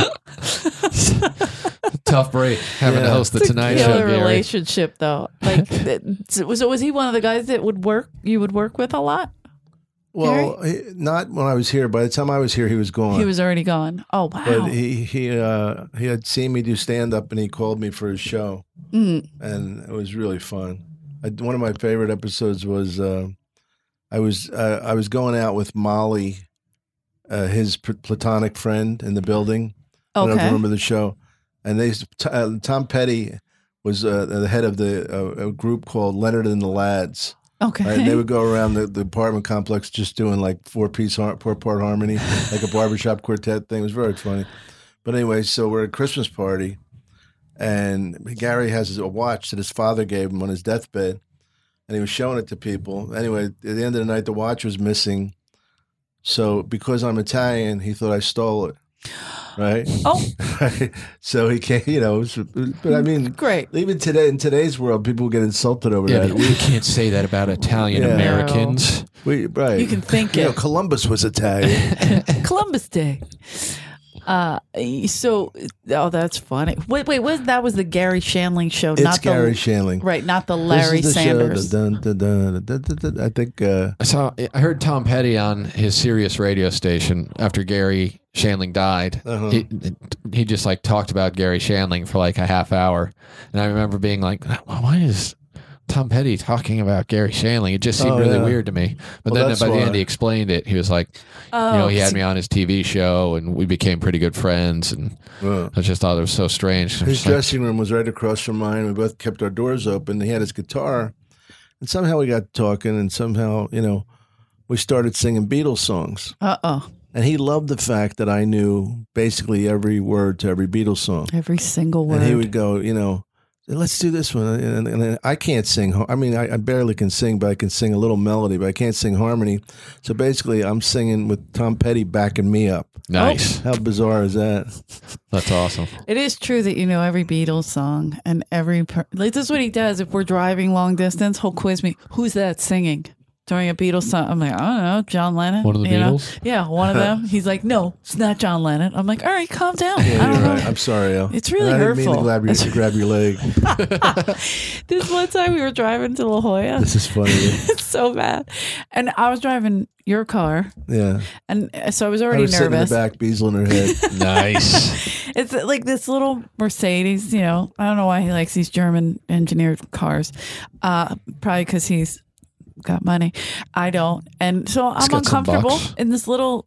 Tough break having to Yeah. host the It's a Tonight killer Show, Gary. relationship, though. Like, that- so was was he one of the guys that would work? You would work with a lot. Well, he, not when I was here. By the time I was here, he was gone. He was already gone. Oh wow. But he he uh, he had seen me do stand up, and he called me for his show, Mm. and it was really fun. I, one of my favorite episodes was uh, I was uh, I was going out with Molly, uh, his pl- platonic friend, in the building. I don't know if you Okay. remember the show. And they t- uh, Tom Petty was uh, the head of the uh, a group called Leonard and the Lads. Okay. Right? And they would go around the, the apartment complex just doing like four piece har- four part harmony, like a barbershop quartet thing. It was very funny. But anyway, so we're at a Christmas party, and Gary has a watch that his father gave him on his deathbed, and he was showing it to people. Anyway, at the end of the night, the watch was missing. So because I'm Italian, he thought I stole it. Right. Oh, So he can't, you know, it was- but I mean, great. even today, in today's world, people get insulted over Yeah, that. but we can't say that about Italian Yeah. Americans. We, right. You can think You know, it. Columbus was Italian. Columbus Day. Uh, so oh, that's funny. Wait, wait, was that was the Gary Shandling show? It's not Gary the, Shandling. right? Not the This Larry is the Sanders. Show, the dun, dun, dun, dun, dun, dun, dun. I think. Uh, I saw. I heard Tom Petty on his Sirius radio station after Gary Shandling died. Uh-huh. He he just like talked about Gary Shandling for like a half hour, and I remember being like, well, "Why is Tom Petty talking about Gary Shandling?" It just seemed Oh, really yeah. weird to me. But Well, then that's by the why. end, he explained it. He was like, Oh, you know, he had 'cause me on his T V show, and we became pretty good friends. And uh, I just thought it was so strange. I'm his just like, dressing room was right across from mine. We both kept our doors open. He had his guitar, and somehow we got talking, and somehow, you know, we started singing Beatles songs. Uh oh. And he loved the fact that I knew basically every word to every Beatles song. Every single word. And he would go, you know, let's do this one. And, and, and I can't sing. har- I mean, I, I barely can sing, but I can sing a little melody, but I can't sing harmony. So basically, I'm singing with Tom Petty backing me up. nice. How bizarre is that? That's awesome. It is true that you know every Beatles song and every. Per- like, this is what he does. If we're driving long distance, he'll quiz me. Who's that singing during a Beatles song? I'm like, I don't know, John Lennon. One of the you know? Beatles? Yeah, one of them. He's like, no, it's not John Lennon. I'm like, all right, calm down. I Yeah, don't you're know. right. I'm sorry, Al. It's really And I didn't mean hurtful. to grab your, to grab your leg. This one time we were driving to La Jolla. This is funny. It's so bad, and I was driving your car, Yeah. and so I was I already was sitting in the nervous. back, Beasel in her head. Nice. It's like this little Mercedes, you know. I don't know why he likes these German engineered cars. Uh, probably because he's got money. I don't. And so I'm got some uncomfortable bucks. in this little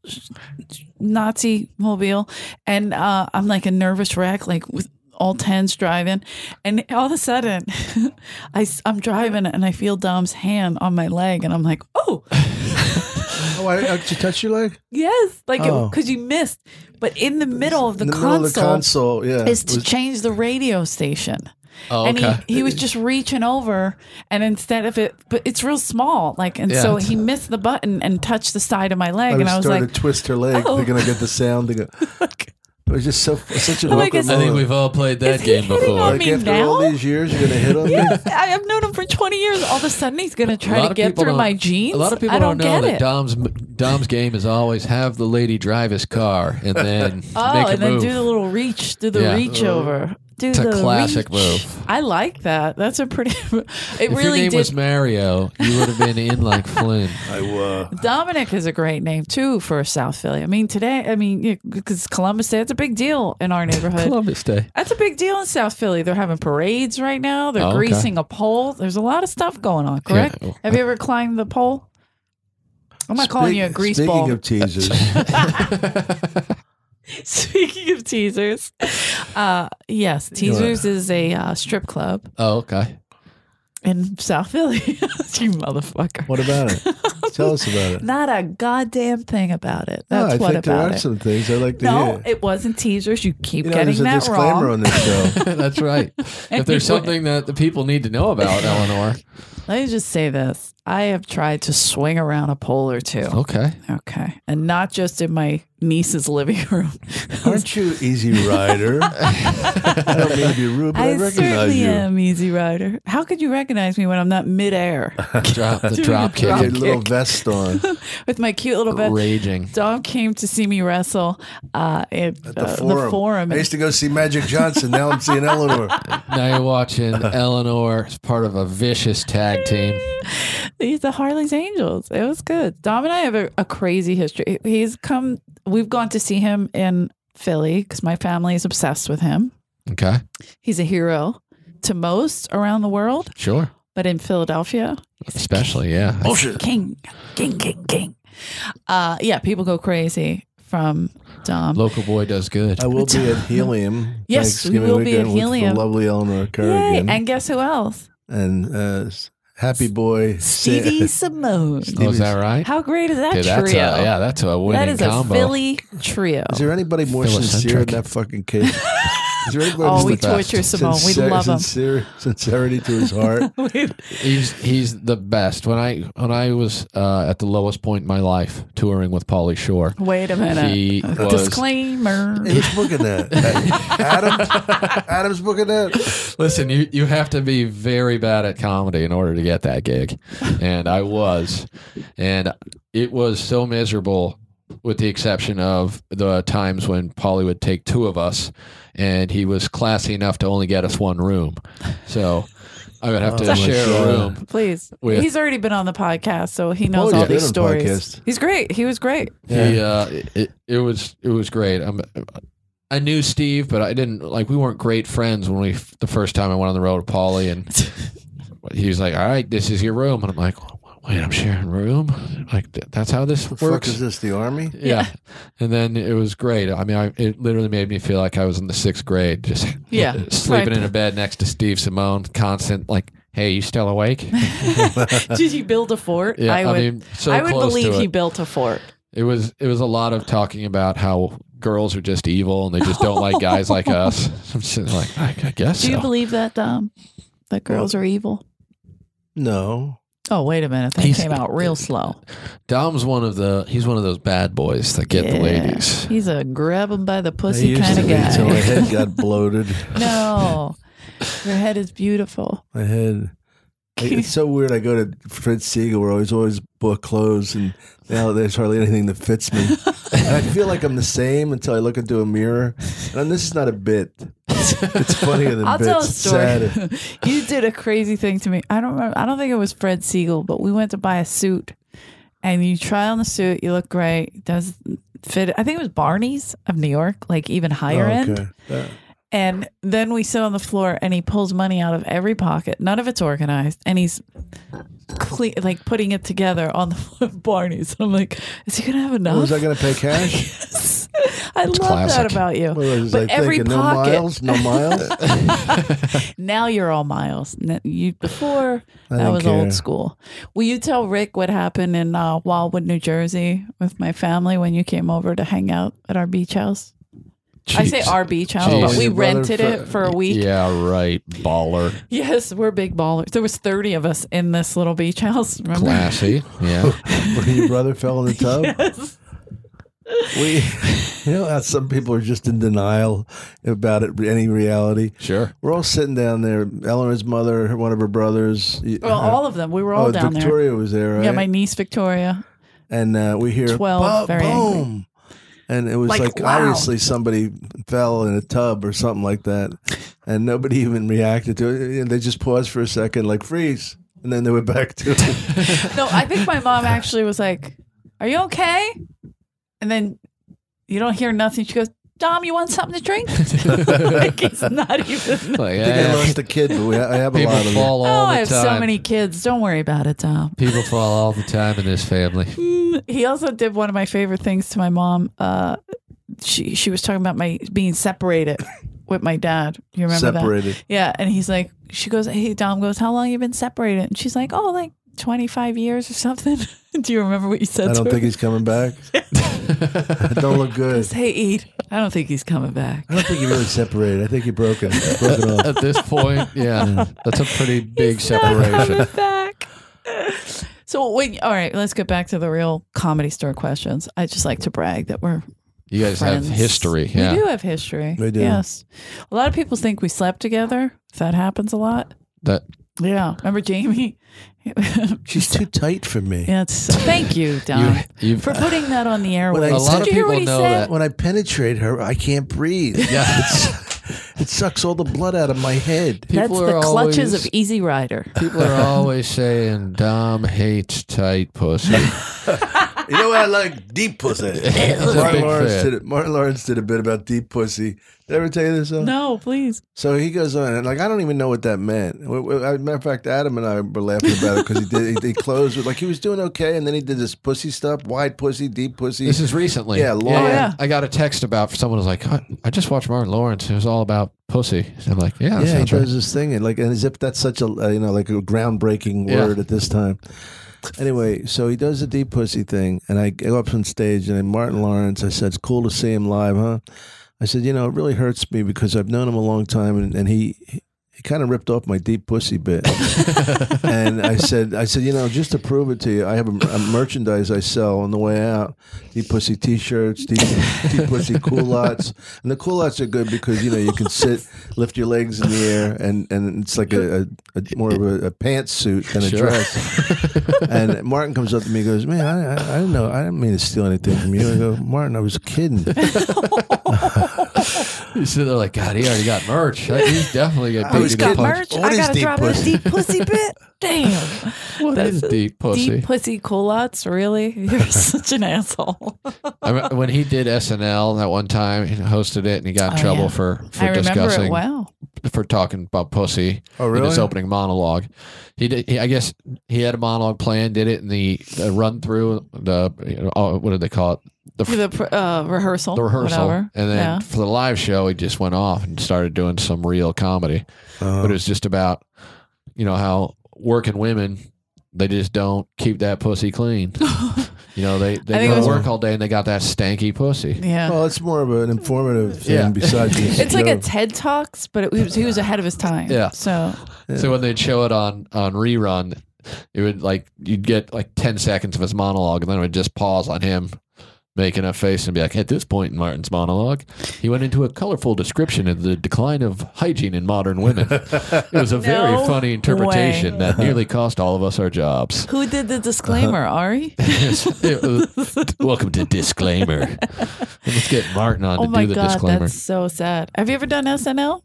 Nazi mobile. And uh, I'm like a nervous wreck, like with all tens driving. And all of a sudden, I, am driving and I feel Dom's hand on my leg. And I'm like, oh, Oh, I, I, did you touch your leg? yes. Like, Oh. because you missed. But in the middle of the in the console. middle of the console, yeah. is to was- change the radio station. Oh, And okay. he, he was just reaching over, and instead of it, but it's real small, like, and Yeah, so it's- he missed the button and touched the side of my leg, I was and I was starting like, to twist her leg. oh. They're gonna get the sound. They go, it was just so such an I'm like, awkward is- I think moment. we've all played that Is he game hitting before. on Like me after all now? these years, you're gonna hit on me. yes, I have known him for twenty years. All of a sudden, he's going to A try lot to of get people through don't- my jeans. A lot of people I don't, don't, know get that it. Dom's Dom's game is always have the lady drive his car and then Oh, make a and then move. do the little reach, do the Yeah. reach over. Do It's a the classic reach. move. I like that. That's a pretty. It if your really name did. was Mario, you would have been in like Flynn. I uh, Dominic is a great name too for South Philly. I mean, today, I mean, because Columbus Day, it's a big deal in our neighborhood. Columbus Day. That's a big deal in South Philly. They're having parades right now. They're Oh, okay. greasing a pole. There's a lot of stuff going on. Correct? Yeah. Have you ever climbed the pole? I'm not calling speak- you a grease speaking ball. of teasers, Speaking of teasers, uh, yes, Teasers is a uh, strip club Oh, okay. in South Philly. You motherfucker. what about it? Tell us about it. Not a goddamn thing about it. No, That's I what think there about are it. some things I like to No, hear. it wasn't Teasers. You keep You know, getting there's a that disclaimer wrong. on this show. That's right. If there's something that the people need to know about, Eleanor. Let me just say this. I have tried to swing around a pole or two. Okay. Okay. And not just in my niece's living room. Aren't you Easy Rider? I don't mean to be rude, but I, I recognize certainly you. am Easy Rider. How could you recognize me when I'm not midair Drop the Doing a drop You had kick. a little vest on. with my cute little bed? Raging. Dom came to see me wrestle uh, at, At the, uh, forum. the forum. I used to go see Magic Johnson. Now I'm seeing Eleanor. Now you're watching Eleanor as part of a vicious tag team. He's the Harley's Angels. It was good. Dom and I have a, a crazy history. He's come, we've gone to see him in Philly because my family is obsessed with him. Okay. He's a hero to most around the world, Sure. but in Philadelphia, he's Especially, yeah. Bullshit. king, king, king, king. Uh, yeah, people go crazy from Dom. Local boy does good. I will be at Helium. Yes, we Thanksgiving will be at weekend Helium. with the lovely Eleanor Yay, Kerrigan. and guess who else? And uh, Happy Boy Stevie Sa- Simone. Oh, is that right? How great is that Dude, that's a, trio? yeah, that's a winning that is combo. a Philly trio. Is there anybody more Phillicentric. sincere than that fucking kid? Is there anybody Oh, with we the best. torture Simone. We sincer- love him. sincere- sincerity to his heart? He's he's the best. When I when I was uh, at the lowest point in my life, touring with Pauly Shore, Wait a minute. he was Disclaimer. Hey, who's booking that? Adam? Adam's booking that? Listen, you, you have to be very bad at comedy in order to get that gig. And I was. And it was so miserable, with the exception of the times when Pauly would take two of us, and he was classy enough to only get us one room. So I would have to Oh, my share a God. room. Please. With- He's already been on the podcast, so he knows Oh, all yeah. these Been on the stories. podcast. He's great. He was great. He, uh, it, it was it was great. I'm, I knew Steve, but I didn't like. We weren't great friends when we the first time I went on the road with Pauly, and he was like, "All right, this is your room," and I'm like, "Wait, I'm sharing a room? Like that's how this The fuck works?" is this, the Army? Yeah. And then it was great. I mean, I, it literally made me feel like I was in the sixth grade, just Yeah. sleeping Right. in a bed next to Steve Simone, constant like, "Hey, you still awake?" Did he build a fort? Yeah, I I, would, mean, so I would close believe to he it. built a fort. It was it was a lot of talking about how girls are just evil and they just don't like guys like us. I'm sitting like, I, I guess Do you so. believe that, Dom? That girls are evil? No. Oh, wait a minute. That He's- came out real slow. Dom's one of the he's one of those bad boys that get the Yeah. ladies. He's a grab him by the I pussy used kind to of be until my guy. head got bloated. No. Your head is beautiful. My head. It's so weird. I go to Fred Siegel where I was always book clothes, and now there's hardly anything that fits me. And I feel like I'm the same until I look into a mirror. And this is not a bit. It's funnier than I'll bits. tell a It's story. sadder. You did a crazy thing to me. I don't remember. I don't think it was Fred Siegel, but we went to buy a suit, and you try on the suit. You look great. It does fit. I think it was Barney's of New York, like even higher Oh, end. okay. Uh, And then we sit on the floor, and he pulls money out of every pocket. None of it's organized, and he's cle- like putting it together on the floor of Barney's. I'm like, is he gonna have enough? was I going to pay cash? Yes. I love classic. that about you. What was But I every thinking? pocket- No miles? No miles? Now you're all miles. N- You before I that didn't was care. old school. Will you tell Rick what happened in uh, Wildwood, New Jersey, with my family when you came over to hang out at our beach house? I say Jeez. our beach house, Jeez. but we Your brother rented fr- it for a week. Yeah, right. Baller. Yes, we're big ballers. There was thirty of us in this little beach house. Remember? Classy. Yeah. Where your brother fell in the tub? Yes. We, you know how some people are just in denial about it, any reality. Sure. We're all sitting down there. Eleanor's mother, her- one of her brothers. Well, all of them. We were all oh, down Victoria was there, there. right? Yeah, my niece Victoria. and uh, we hear twelve, "Bo- very angry." boom. And it was Like, like, wow. obviously somebody fell in a tub or something like that. And nobody even reacted to it. And they just paused for a second, like freeze. And then they went back to it. No, I think my mom actually was like, "Are you okay?" And then you don't hear nothing. She goes, "Dom, you want something to drink?" Like he's not even. Like, I think I eh, lost a kid, but we, I have a people lot of them. fall Oh, all I the have time. so many kids. Don't worry about it, Dom. People fall all the time in this family. Mm, He also did one of my favorite things to my mom. Uh, she she was talking about my being separated with my dad. You remember that? Separated. Yeah, and he's like, she goes, "Hey, Dom goes, how long you been separated?" And she's like, "Oh, like twenty-five years or something." Do you remember what you said I to don't her? think he's coming back. It don't look good. Goes, "Hey, Eid, I don't think he's coming back." I don't think you're really separated. I think you're broken. Broken off. At this point, yeah, that's a pretty big He's not separation. coming back. So when all right, let's get back to the real Comedy Store questions. I just like to brag that we're You guys friends. have history. Yeah. We do have history. We do. Yes. A lot of people think we slept together. That happens a lot. That Yeah. Remember Jamie? She's too tight for me. Yeah, it's, thank you, Don, you, you've, for putting that on the airwaves. Well, a lot Did of you hear people what he know said? that. When I penetrate her, I can't breathe. yeah. It sucks all the blood out of my head. That's people the are clutches always- of Easy Rider. People are always saying Dom hates tight pussy. You know what I like? Deep pussy. a Martin big Lawrence fan. did it. Martin Lawrence did a bit about deep pussy. Did I ever tell you this? Though? No, please. So he goes on, and like I don't even know what that meant. We- we- As a matter of fact, Adam and I were laughing about it because he did. He, he closed with like he was doing okay, and then he did this pussy stuff, wide pussy, deep pussy. This is recently. Yeah, long- Oh, yeah. I got a text about someone was like, "Huh, I just watched Martin Lawrence. It was all about pussy. I'm like, yeah, that yeah, he sounds does right. this thing, and like, and as if that's such a uh, you know like a groundbreaking Yeah. word at this time. Anyway, so he does the deep pussy thing, and I go up on stage, and then Martin Lawrence, I said, "It's cool to see him live, huh?" I said, you know, it really hurts me because I've known him a long time, and, and he, he he kind of ripped off my deep pussy bit. And I said, I said, you know, just to prove it to you, I have a, a merchandise I sell on the way out: deep pussy T-shirts, deep, deep pussy culottes, and the culottes are good because you know you can sit, lift your legs in the air, and, and it's like a, a, a more of a, a pantsuit than a Sure. dress. And Martin comes up to me and goes, "Man, I, I, I didn't know, I didn't mean to steal anything from you." I go, "Martin, I was kidding." You sit there like, God, he already got merch. He's definitely got I was He's big got kidding. punch. merch. What I is gotta deep drop pussy? a deep pussy bit. Damn. What is deep pussy? Deep pussy culottes? Really? You're such an asshole. I mean, when he did S N L that one time, he hosted it and he got in Oh, trouble yeah. for, for I remember discussing it well. for talking about pussy Oh, in really? his opening monologue. He did. He, I guess he had a monologue plan, did it in the, the run through the you know, oh, what did they call it? The, The pr- uh, rehearsal. the rehearsal, Whatever. and then Yeah. for the live show, he just went off and started doing some real comedy. Uh, But it was just about, you know, how working women, they just don't keep that pussy clean. You know, they, I they think go it was- to work all day and they got that stanky pussy. Yeah. well, it's more of an informative thing Yeah. besides just It's like a joke. TED Talks, but it was, he was ahead of his time. Yeah. So So when they'd show it on, on rerun, it would like, you'd get like ten seconds of his monologue and then it would just pause on him making a face and be like, at this point in Martin's monologue, he went into a colorful description of the decline of hygiene in modern women. It was a very No funny interpretation way. that nearly cost all of us our jobs. who did the disclaimer, Ari? It was- welcome to Disclaimer. Let's get Martin on Oh to my do the God, disclaimer. that's so sad. Have you ever done S N L?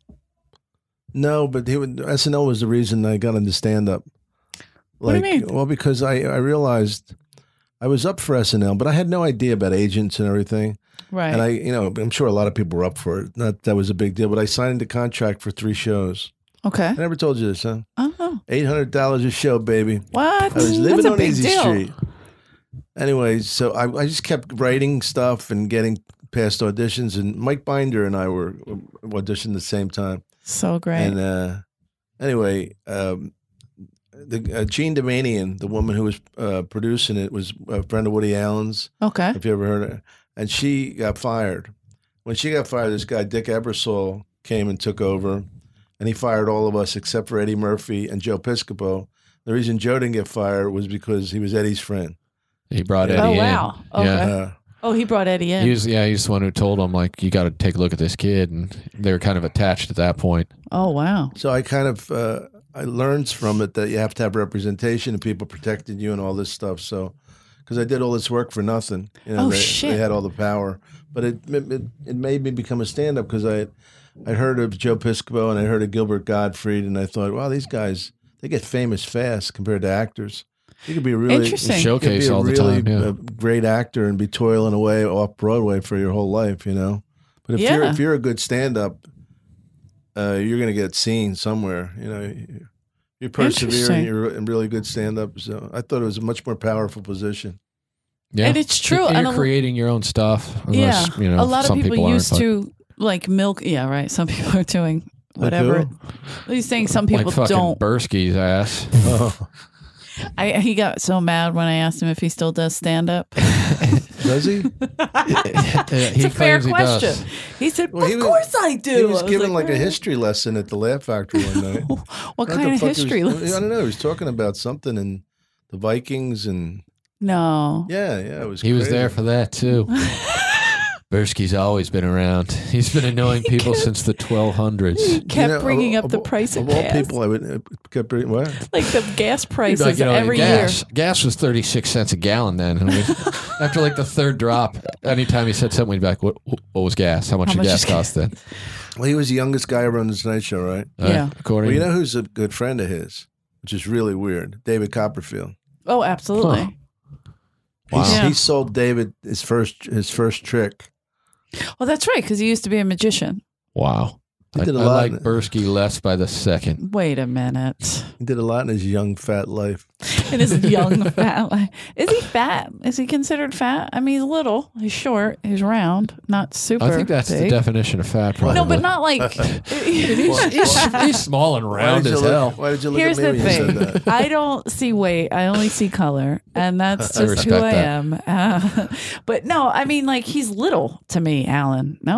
No, but he would, S N L was the reason I got into stand up. What do Like, you mean? well, because I, I realized I was up for S N L, but I had no idea about agents and everything. Right. And I, you know, I'm sure a lot of people were up for it. Not that was a big deal, but I signed a contract for three shows. okay. I never told you this, huh? Oh, Eight hundred dollars a show, baby. what? I was living That's a on big Easy deal. Street. Anyway, so I, I just kept writing stuff and getting past auditions, and Mike Binder and I were auditioned at the same time. So great. And uh, anyway, um, the uh, Jean Demanian, the woman who was uh, producing it, was a friend of Woody Allen's. okay. If you ever heard of her, and she got fired. When she got fired, this guy Dick Ebersol came and took over, and he fired all of us except for Eddie Murphy and Joe Piscopo. The reason Joe didn't get fired was because he was Eddie's friend. He brought Yeah. Eddie Oh, in. wow. Okay. Yeah. Uh, Oh, he brought Eddie in. He was, yeah, he's the one who told him, like, you got to take a look at this kid. And they were kind of attached at that point. oh, wow. so I kind of uh, I learned from it that you have to have representation and people protecting you and all this stuff. So because I did all this work for nothing, you know, Oh, they, shit. they had all the power, but it it, it made me become a stand up because I I heard of Joe Piscopo and I heard of Gilbert Gottfried and I thought, wow, these guys they get famous fast compared to actors. You could be a really Interesting. you could be Showcase a all the really time. Yeah. uh, great actor and be toiling away off Broadway for your whole life, you know. But if you're Yeah. if you're a good stand up, uh, you're going to get seen somewhere. You know, you're persevering. Interesting. You're a really good stand up. So I thought it was a much more powerful position. Yeah. And it's true. And And you're a- creating your own stuff. Yeah. Unless, you know, a lot of some people, aren't, used but- to like milk. Yeah, right. Some people are doing Like whatever. who? He's saying some people like fucking don't. Bursky's ass. Oh, I, he got so mad when I asked him if he still does stand up. does he? It's a fair question. He said, Well, "Of he was- course I do." He was I was given like, a "Well, history lesson at the Laugh Factory one night. What the kind of fuck he history was, lesson? I don't know. He was talking about something in the Vikings and No. yeah, yeah. It was. He was crazy. there for that, too. Bursky's always been around. He's been annoying people since the twelve hundreds. He kept You know, bringing of- up the of- price of, of all gas. people. I would uh, kept bringing what? Like the gas prices Like, you know, every gas, year. gas was thirty-six cents a gallon then. And we, after like the third drop, anytime he said something, we'd be like, what, what was gas? How much How did much gas is cost then? Well, he was the youngest guy ever on the Tonight Show, right? Uh, Yeah. According Well, you know who's a good friend of his, which is really weird? David Copperfield. Oh, absolutely. Huh. Wow. He's- Yeah. He sold David his first his first trick. Well, that's right, because he used to be a magician. Wow. He I, did a I lot like in- Bursky less by the second. Wait a minute. He did a lot in his young fat life. In his young fat life. Is he fat? Is he considered fat? I mean, he's little. He's short. He's round. Not super I think that's the big. definition of fat, probably. No, but not like. he's, he's, he's small and Why round did you as look, hell. Why did you look Here's at me the when you said thing. that? I don't see weight. I only see color, and that's I just who respect I that. am. Uh, but no, I mean, like he's little to me, Alan. No,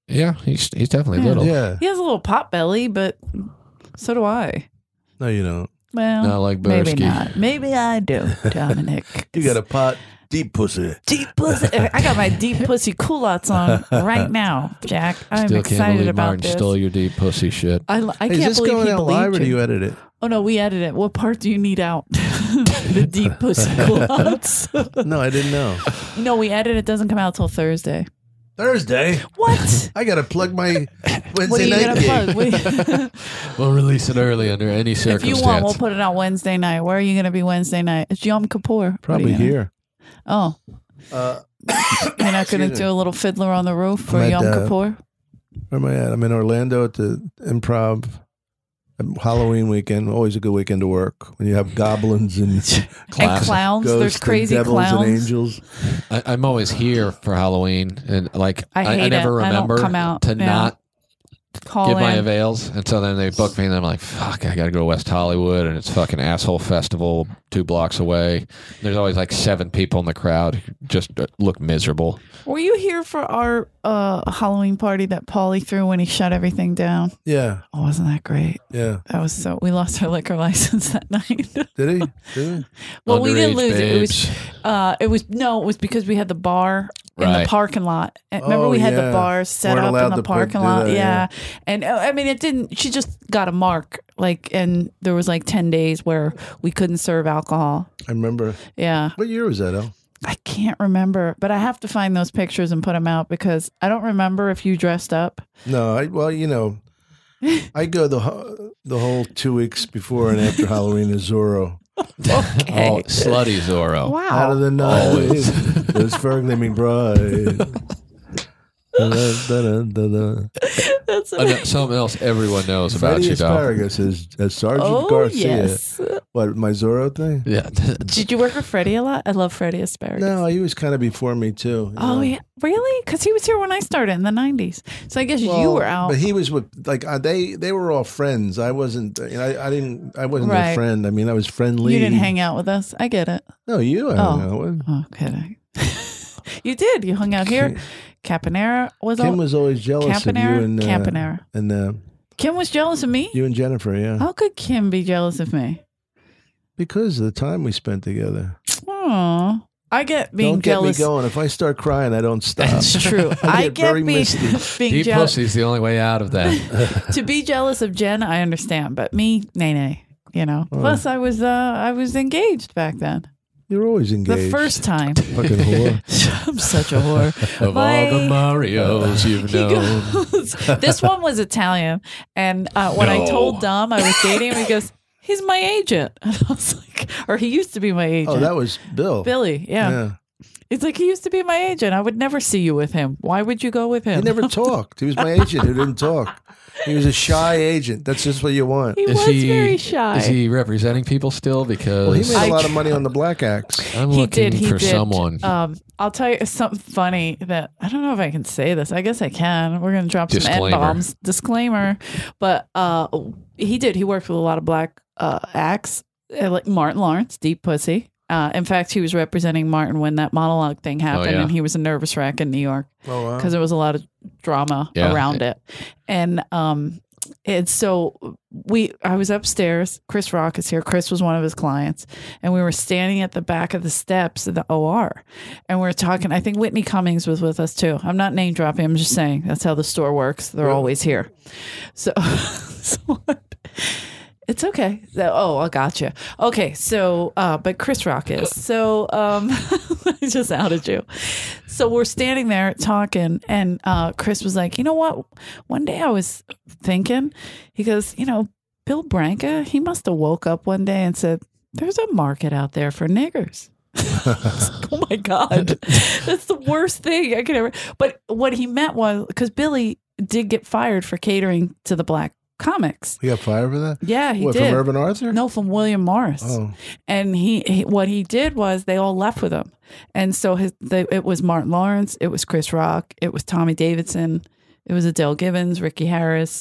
Yeah, he's he's definitely Yeah. little. Yeah. He has a little pot belly, but so do I. No, you don't. Well, Not like maybe Bursky. not. Maybe I do, Dominic. You got a pot deep pussy. deep pussy. I got my deep pussy culottes on right now, Jack. I'm Still can't excited believe about Martin this. stole your deep pussy shit. I, I Hey, can't is this believe going he out believed live or do you. you edit it? Oh no, we edit it. What part do you need out? The deep pussy culottes. No, I didn't know. No, we edit. It doesn't come out till Thursday. Thursday. What? I got to plug my What are Wednesday you night gonna gig. plug? What- We'll release it early under any if circumstance. you want, we'll put it out Wednesday night. Where are you going to be Wednesday night? It's Yom Kippur. What are Probably you gonna- here. Oh, Uh, you're not going to Excuse do me. a little Fiddler on the Roof for I'm at, Yom uh, Kippur? where am I at? I'm in Orlando at the Improv. Halloween weekend, always a good weekend to work when you have goblins and And Classic. clowns. ghosts There's crazy and devils clowns. and angels. I, I'm always here for Halloween, and like I I, I hate never it. I don't remember come out. to Yeah. not Call give my in. avails, and so then they book me, and I'm like, fuck, I got to go to West Hollywood, and it's fucking asshole festival two blocks away. There's always like seven people in the crowd who just uh, look miserable. Were you here for our uh, Halloween party that Paulie threw when he shut everything down? Yeah, Oh, wasn't that great? yeah. That was so. We lost our liquor license that night. Did he? Did he? Well, we didn't Underage lose it. It was. babes. Uh, it was no. It was because we had the bar in Right. the parking lot. And remember, Oh, we had yeah. the bars set Weren't up allowed in the to put- parking do lot. that, yeah. yeah. and uh, I mean, it didn't. She just got a mark. Like, and there was like ten days where we couldn't serve alcohol. I remember. Yeah. What year was that, El? I can't remember, but I have to find those pictures and put them out because I don't remember if you dressed up. No, I well, you know, I go the ho- the whole two weeks before and after Halloween to Zorro. Okay. Oh, slutty Zorro. Wow. Out of the night, this fur gleaming bright. Da-da-da-da-da. That's Oh, no, something else everyone knows about Freddie you, dog. Asparagus is as Sergeant oh, Garcia. yes. What, my Zorro thing? Yeah. Did you work with Freddie a lot? I love Freddie Asparagus. No, he was kind of before me too. you Oh, know. yeah. Really? Because he was here when I started in the nineties. So I guess you Well, were out. but he was with like uh, they they were all friends. I wasn't. You know, I, I didn't. I wasn't Right. a friend. I mean, I was friendly. You didn't hang out with us. I get it. No, you. I Oh. don't know. Oh, kidding. You did. You hung out here. Caponera was Kim all. was always jealous of Caponera? you and uh, Caponera. and uh, Kim was jealous of me? you and Jennifer. Yeah, How could Kim be jealous of me? because of the time we spent together. Oh, I get being don't get jealous. me going. If I start crying, I don't stop. It's true. I I get get very be, misty. being Deep jealous. pussy's the only way out of that. To be jealous of Jen, I understand, but me, nay, nay. You know. Oh. Plus, I was uh, I was engaged back then. You're always engaged. The first time. fucking whore. I'm such a whore. Of My- all the Marios you've He known. goes, this one was Italian, and uh, when I No. told Dom I was dating him, he goes, "He's my agent." And I was like, or he used to be my agent. Oh, that was Bill. Billy. Yeah. Yeah. It's like he used to be my agent. I would never see you with him. Why would you go with him? He never talked. He was my agent who didn't talk. He was a shy agent. That's just what you want. He Is was he very shy. Is he representing people still? Because Well, he made a I lot tr- of money on the Black Axe. I'm he looking did. He for did. someone. Um, I'll tell you something funny that I don't know if I can say this. I guess I can. We're gonna drop some Disclaimer. N bombs. Disclaimer. But uh, he did. He worked with a lot of black uh, acts, uh, like Martin Lawrence, Deep Pussy. Uh, in fact, he was representing Martin when that monologue thing happened, yeah. and he was a nervous wreck in New York Oh, wow. because there was a lot of drama Yeah. around it. And um, and so we, I was upstairs. Chris Rock is here. Chris was one of his clients, and we were standing at the back of the steps of the O R, and we were talking. I think Whitney Cummings was with us too. I'm not name dropping. I'm just saying that's how the store works. They're Really? always here. So, so what? It's okay. So- oh, I gotcha. Okay, so, uh, but Chris Rock is. So, um, I just outed you. So we're standing there talking, and uh, Chris was like, you know what? One day I was thinking, he goes, you know, Bill Branca, he must have woke up one day and said, there's a market out there for niggers. Oh my God. That's the worst thing I could ever. But what he meant was, because Billy did get fired for catering to the black comics. He got fired for that? Yeah, he what, did. from Urban Arthur? No, from William Morris. Oh. And he, he, what he did was they all left with him, and so his, they, it was Martin Lawrence, it was Chris Rock, it was Tommy Davidson, it was Adele Givens, Ricky Harris,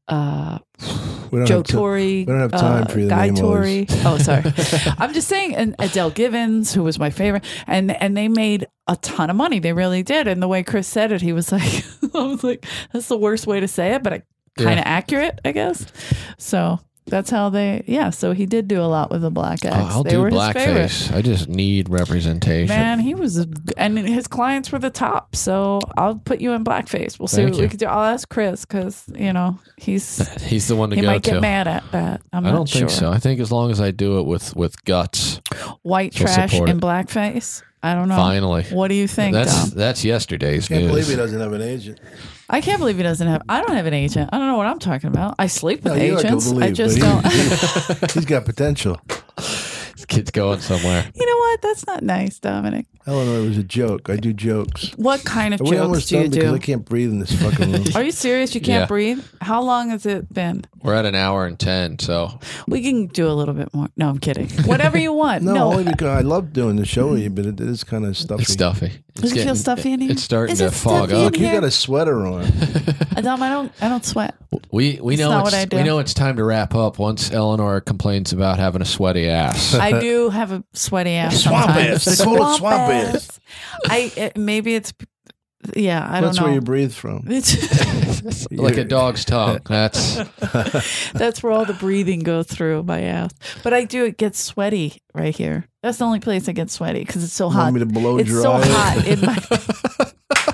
uh, We don't Joe have ti- Torre, we don't have time uh, for you to Guy name all Torre. these. Oh, sorry. I'm just saying, and Adele Givens, who was my favorite, and and they made a ton of money. They really did. And the way Chris said it, he was like, I was like, that's the worst way to say it, but kind of Yeah. accurate, I guess. So that's how they, yeah. So he did do a lot with the Black X. Oh, I'll they do were his favorite. blackface. I just need representation. Man, he was, and his clients were the top. So I'll put you in blackface. We'll see Thank what you. we can do. I'll ask Chris because you know he's He's the one to he go might to. get mad at that. I'm I not don't think sure. so. I think as long as I do it with with guts, White We'll trash support in it. blackface. I don't know. finally. What do you think, That's Dom? that's yesterday's Can't news. believe he doesn't have an agent. I can't believe he doesn't have. I don't have an agent. I don't know what I'm talking about. I sleep with No, you like to agents. I believe, just but don't. he- he's got potential. This kid's going somewhere. You know what? That's not nice, Dominic. Eleanor, it was a joke. I do jokes. What kind of Are we jokes almost do you done? Because I do? can't breathe in this fucking room. Are you serious? You can't Yeah. breathe? How long has it been? We're at an hour and ten, so We can do a little bit more. No, I'm kidding. Whatever you want. No, No. only because I love doing the show with you, but it is kind of stuffy. it's stuffy. Does It's it feel stuffy in here? It's starting Is to it fog stuffy up. in Look, you here? got a sweater on. Dom, I don't. I don't sweat. We we It's know not it's, what I do. we know it's time to wrap up once Eleanor complains about having a sweaty ass. I do have a sweaty ass. Swamp sometimes. ass. They call it swamp ass. I it, maybe it's. Yeah, I That's don't know. where you breathe from. It's, like a dog's tongue. That's that's where all the breathing goes through my ass. But I do. It gets sweaty right here. That's the only place I get sweaty because it's so You hot. want me to blow It's dry so it? hot in my.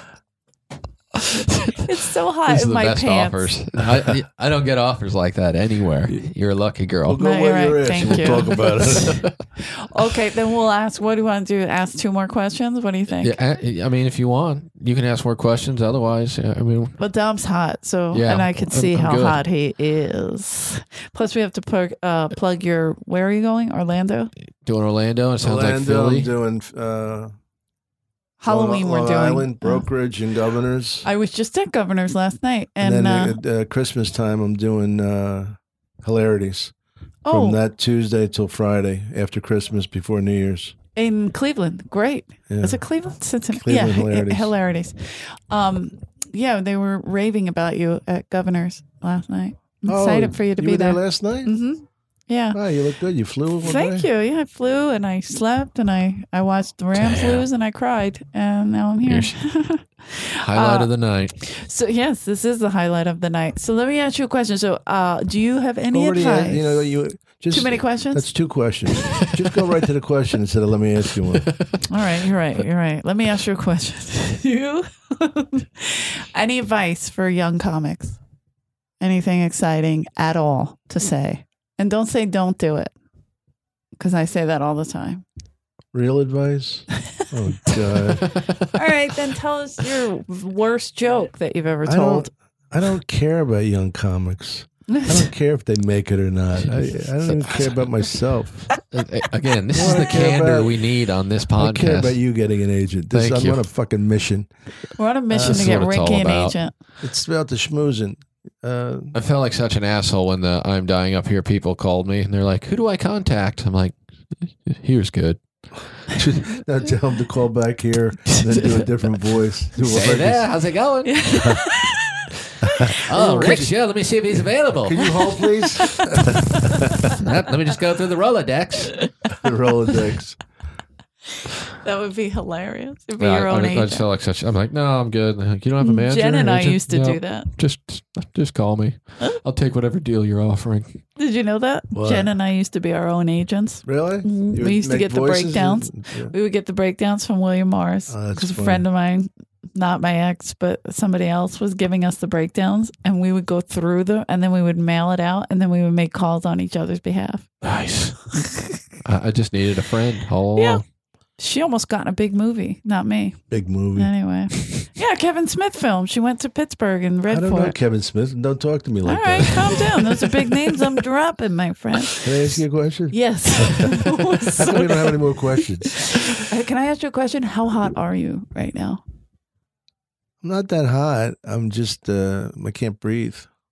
It's so hot these are in the my best pants. offers. I, I don't get offers like that anywhere. You're a lucky girl. We'll go No, where you're you're right. at. Thank We'll you. talk about it. Okay, then we'll ask. What do you want to do? Ask two more questions. What do you think? Yeah, I, I mean, if you want, you can ask more questions. Otherwise, yeah, I mean, But Dom's hot, so Yeah, and I can I'm- see I'm how good. hot he is. Plus, we have to plug uh, plug your. Where are you going? Orlando. doing Orlando. It sounds like Orlando, Philly. I'm doing uh, Halloween. Long, we're Long doing. Island, Uh, Brokerage, and Governors. I was just at Governor's last night, And, and, then uh, at uh, Christmas time, I'm doing uh, Hilarities oh, from that Tuesday till Friday after Christmas before New Year's. in Cleveland. Great. Yeah. Is it Cleveland? Cincinnati? Cleveland yeah, Hilarities. hilarities. Um, yeah, they were raving about you at Governor's last night. I'm Oh, excited for you to you be were there there. last night? Mm-hmm. Yeah. Oh, you look good. You flew one Thank day? you. Yeah, I flew and I slept and I, I watched the Rams Damn. lose and I cried and now I'm here. Highlight Uh, of the night. So yes, this is the highlight of the night. So let me ask you a question. So, uh, do you have any Already, advice? had- you know, you just Too many questions? That's two questions. Just go right to the question instead of let me ask you one. All right, you're right. You're right. Let me ask you a question. you any advice for young comics? Anything exciting at all to say? And don't say don't do it, because I say that all the time. Real advice? Oh God! All right, then tell us your worst joke that you've ever I told. don't. I don't care about young comics. I don't care if they make it or not. I, I don't even care about myself. Again, this You is know the what I care candor about? we need on this I care about podcast. you getting an agent. This, Thank I'm you. on a fucking mission. We're on a mission That's to get what it's all Ricky an about. agent. It's about the schmoozing. Uh, I felt like such an asshole when the I'm dying up here people called me and they're like, "Who do I contact?" I'm like, "Here's good." now tell them to call back here and then do a different voice. Do Hey what- there, how's it going? Oh, Rick's here. Let me see if he's available. Can you hold, please? Let let me just go through the Rolodex. the Rolodex. That would be hilarious. It'd be Yeah, your I, own I, I just agent. felt like such. I'm like, no, I'm good. They're like, you don't have a manager. Jen and I agent?" used to "No, do that. Just, just call me. I'll take whatever deal you're offering. Did you know that? What? Jen and I used to be our own agents. Really? Mhm. You We would used to make get the voices breakdowns. and- yeah. We would get the breakdowns from William Morris Oh, that's because a funny. friend of mine, not my ex, but somebody else was giving us the breakdowns, and we would go through them, and then we would mail it out, and then we would make calls on each other's behalf. Nice. I, I just needed a friend all Yeah. along. She almost got in a big movie, not me. Big movie. Anyway, yeah, Kevin Smith film. She went to Pittsburgh and read I don't for know it. Kevin Smith. Don't talk to me All like right, that. calm down. Those are big names I'm dropping, my friend. Can I ask you a question? Yes. How come we don't have any more questions? Uh, Can I ask you a question? How hot are you right now? I'm not that hot. I'm just, uh, I can't breathe.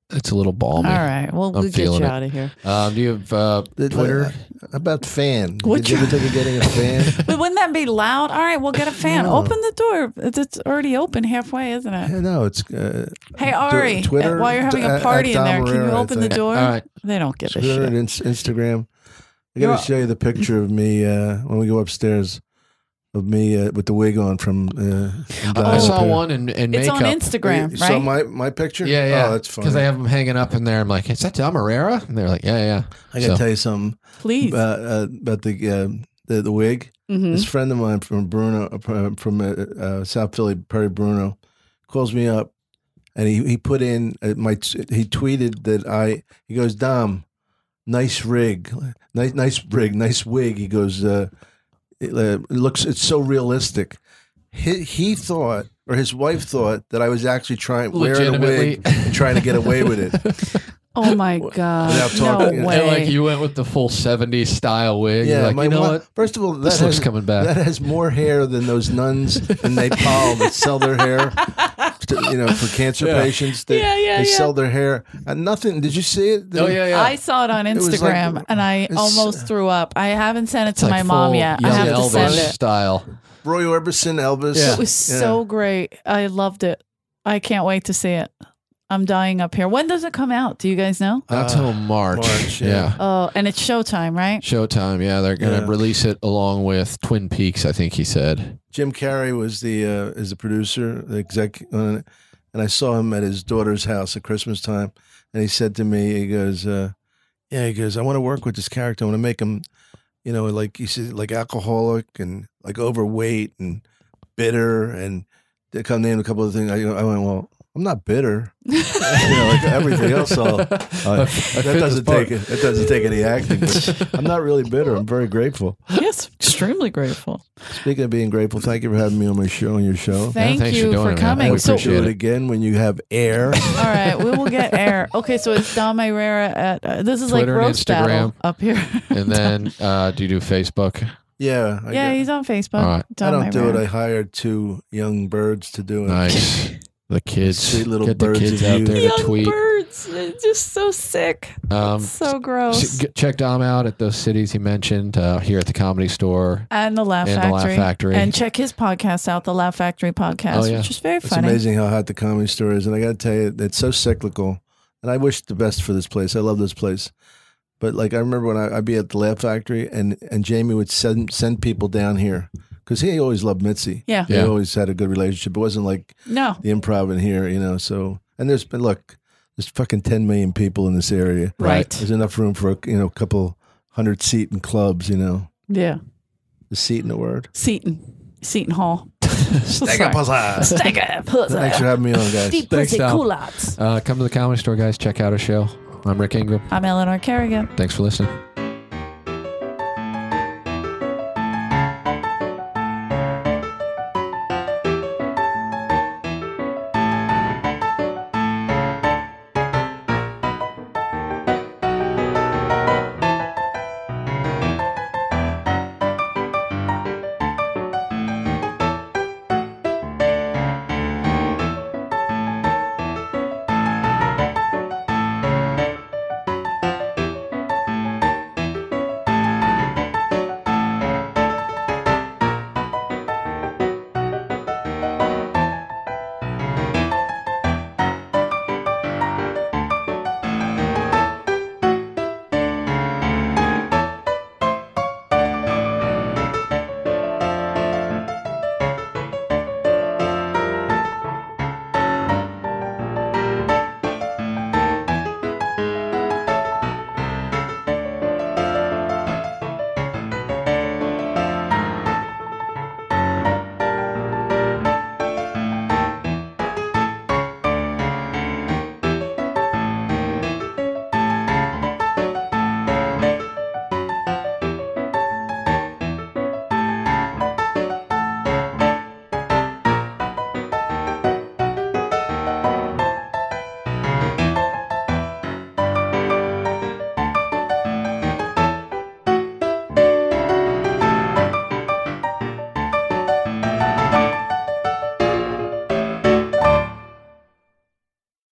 it's a little balmy. All right. Well, I'm we'll get feeling you it. out of here. Um, do you have uh, Did- Twitter? uh, about fan. What Did you ever think of getting a fan? But wouldn't that be loud? All right, we'll get a fan. No. Open the door. It's, it's already open halfway, isn't it? Yeah, no, it's uh, Hey, Ari, Twitter, while you're having a at- party at in there, Dom can you Herrera, I open the think. door? All right. They don't give a Twitter shit. and Inst- Instagram. I You're- got to show you the picture of me uh, when we go upstairs of me uh, with the wig on from. Uh, from I Dial saw Up Here. one in, in It's makeup. on Instagram, You right? saw my, my picture? Yeah, yeah. Oh, that's funny. Because they have them hanging up in there. I'm like, is that Dom Herrera? And they're like, yeah, yeah. I got to So- tell you something Please. about, uh, about the, uh, the the wig. Mhm. This friend of mine from Bruno, uh, from uh, uh, South Philly, Perry Bruno, calls me up, and he, he put in uh, my he tweeted that I he goes, Dom, nice rig, nice nice rig, nice wig. He goes, uh, it, uh, it looks it's so realistic. He, he thought, or his wife thought, that I was actually trying wearing a Legitimately. wig and trying to get away with it. Oh my god! Without No talking- And way. like you went with the full seventies style wig. You're Yeah, like, my you know wa- what? First of all, that This looks has, coming back. That has more hair than those nuns in Nepal that sell their hair, to, you know, for cancer Yeah. patients. They, Yeah, yeah, they yeah. sell their hair. And nothing. Did you see it? Oh, yeah, yeah. I saw it on was like- Instagram and I it's- almost threw up. I haven't sent it It's to like my mom full yet. I young have to Elvis send it. style. Roy Orbison, Elvis. Yeah. It was Yeah. so great. I loved it. I can't wait to see it. I'm dying up here. When does it come out? Do you guys know? Not Uh, till March. March, yeah. yeah. Oh, and it's Showtime, right? Showtime. Yeah, they're gonna Yeah. release it along with Twin Peaks. I think he said. Jim Carrey was the uh, is the producer, the exec on it, and I saw him at his daughter's house at Christmas time, and he said to me, he goes, uh, "Yeah," he goes, "I want to work with this character. I want to make him, you know, like he said, like alcoholic and like overweight and bitter." And they come name a couple of things. I, I went, "Well, I'm not bitter." You know, like everything else. I'll, uh, that fit doesn't this part. take it. That doesn't take any acting. But I'm not really bitter. I'm very grateful. Yes, extremely grateful. Speaking of being grateful, thank you for having me on my show, on your show. Thank thanks for you doing for it, man. coming. We So, appreciate Do it it. again when you have air. all right, we will get air. Okay, so it's Dom Herrera at uh, this is Twitter like and roast battle Instagram. up here. And then, uh, do you do Facebook? Yeah. I yeah, get- he's on Facebook. All right. I Dom don't do it. Herrera. I hired two young birds to do it. Nice. The kids. Sweet little Get the birds kids of out you. there to Young tweet. birds. It's just so sick. Um, So gross. s- g- check Dom out at those cities he mentioned uh, here at the Comedy Store. and the Laugh and the Factory. Laugh Factory. And check his podcast out, the Laugh Factory podcast, Oh, yeah. which is very It's funny. amazing how hot the Comedy Store is. And I got to tell you, it's so cyclical. And I wish the best for this place. I love this place. But like I remember when I, I'd be at the Laugh Factory and, and Jamie would send send people down here because he always loved Mitzi. Yeah. They Yeah. always had a good relationship. It wasn't like No. the improv in here, you know. So, and there's been, look, there's fucking ten million people in this area. Right. There's enough room for, a, you know, a couple hundred seat in clubs, you know. Yeah. The seat in the word. Seton. Seton Hall. Stega Pussy. Stega Pussy. Thanks for having me on, guys. Deep Thanks, pussy Dom. culottes. Uh, come to the Comedy Store, guys. Check out our show. I'm Rick Ingram. I'm Eleanor Kerrigan. Thanks for listening.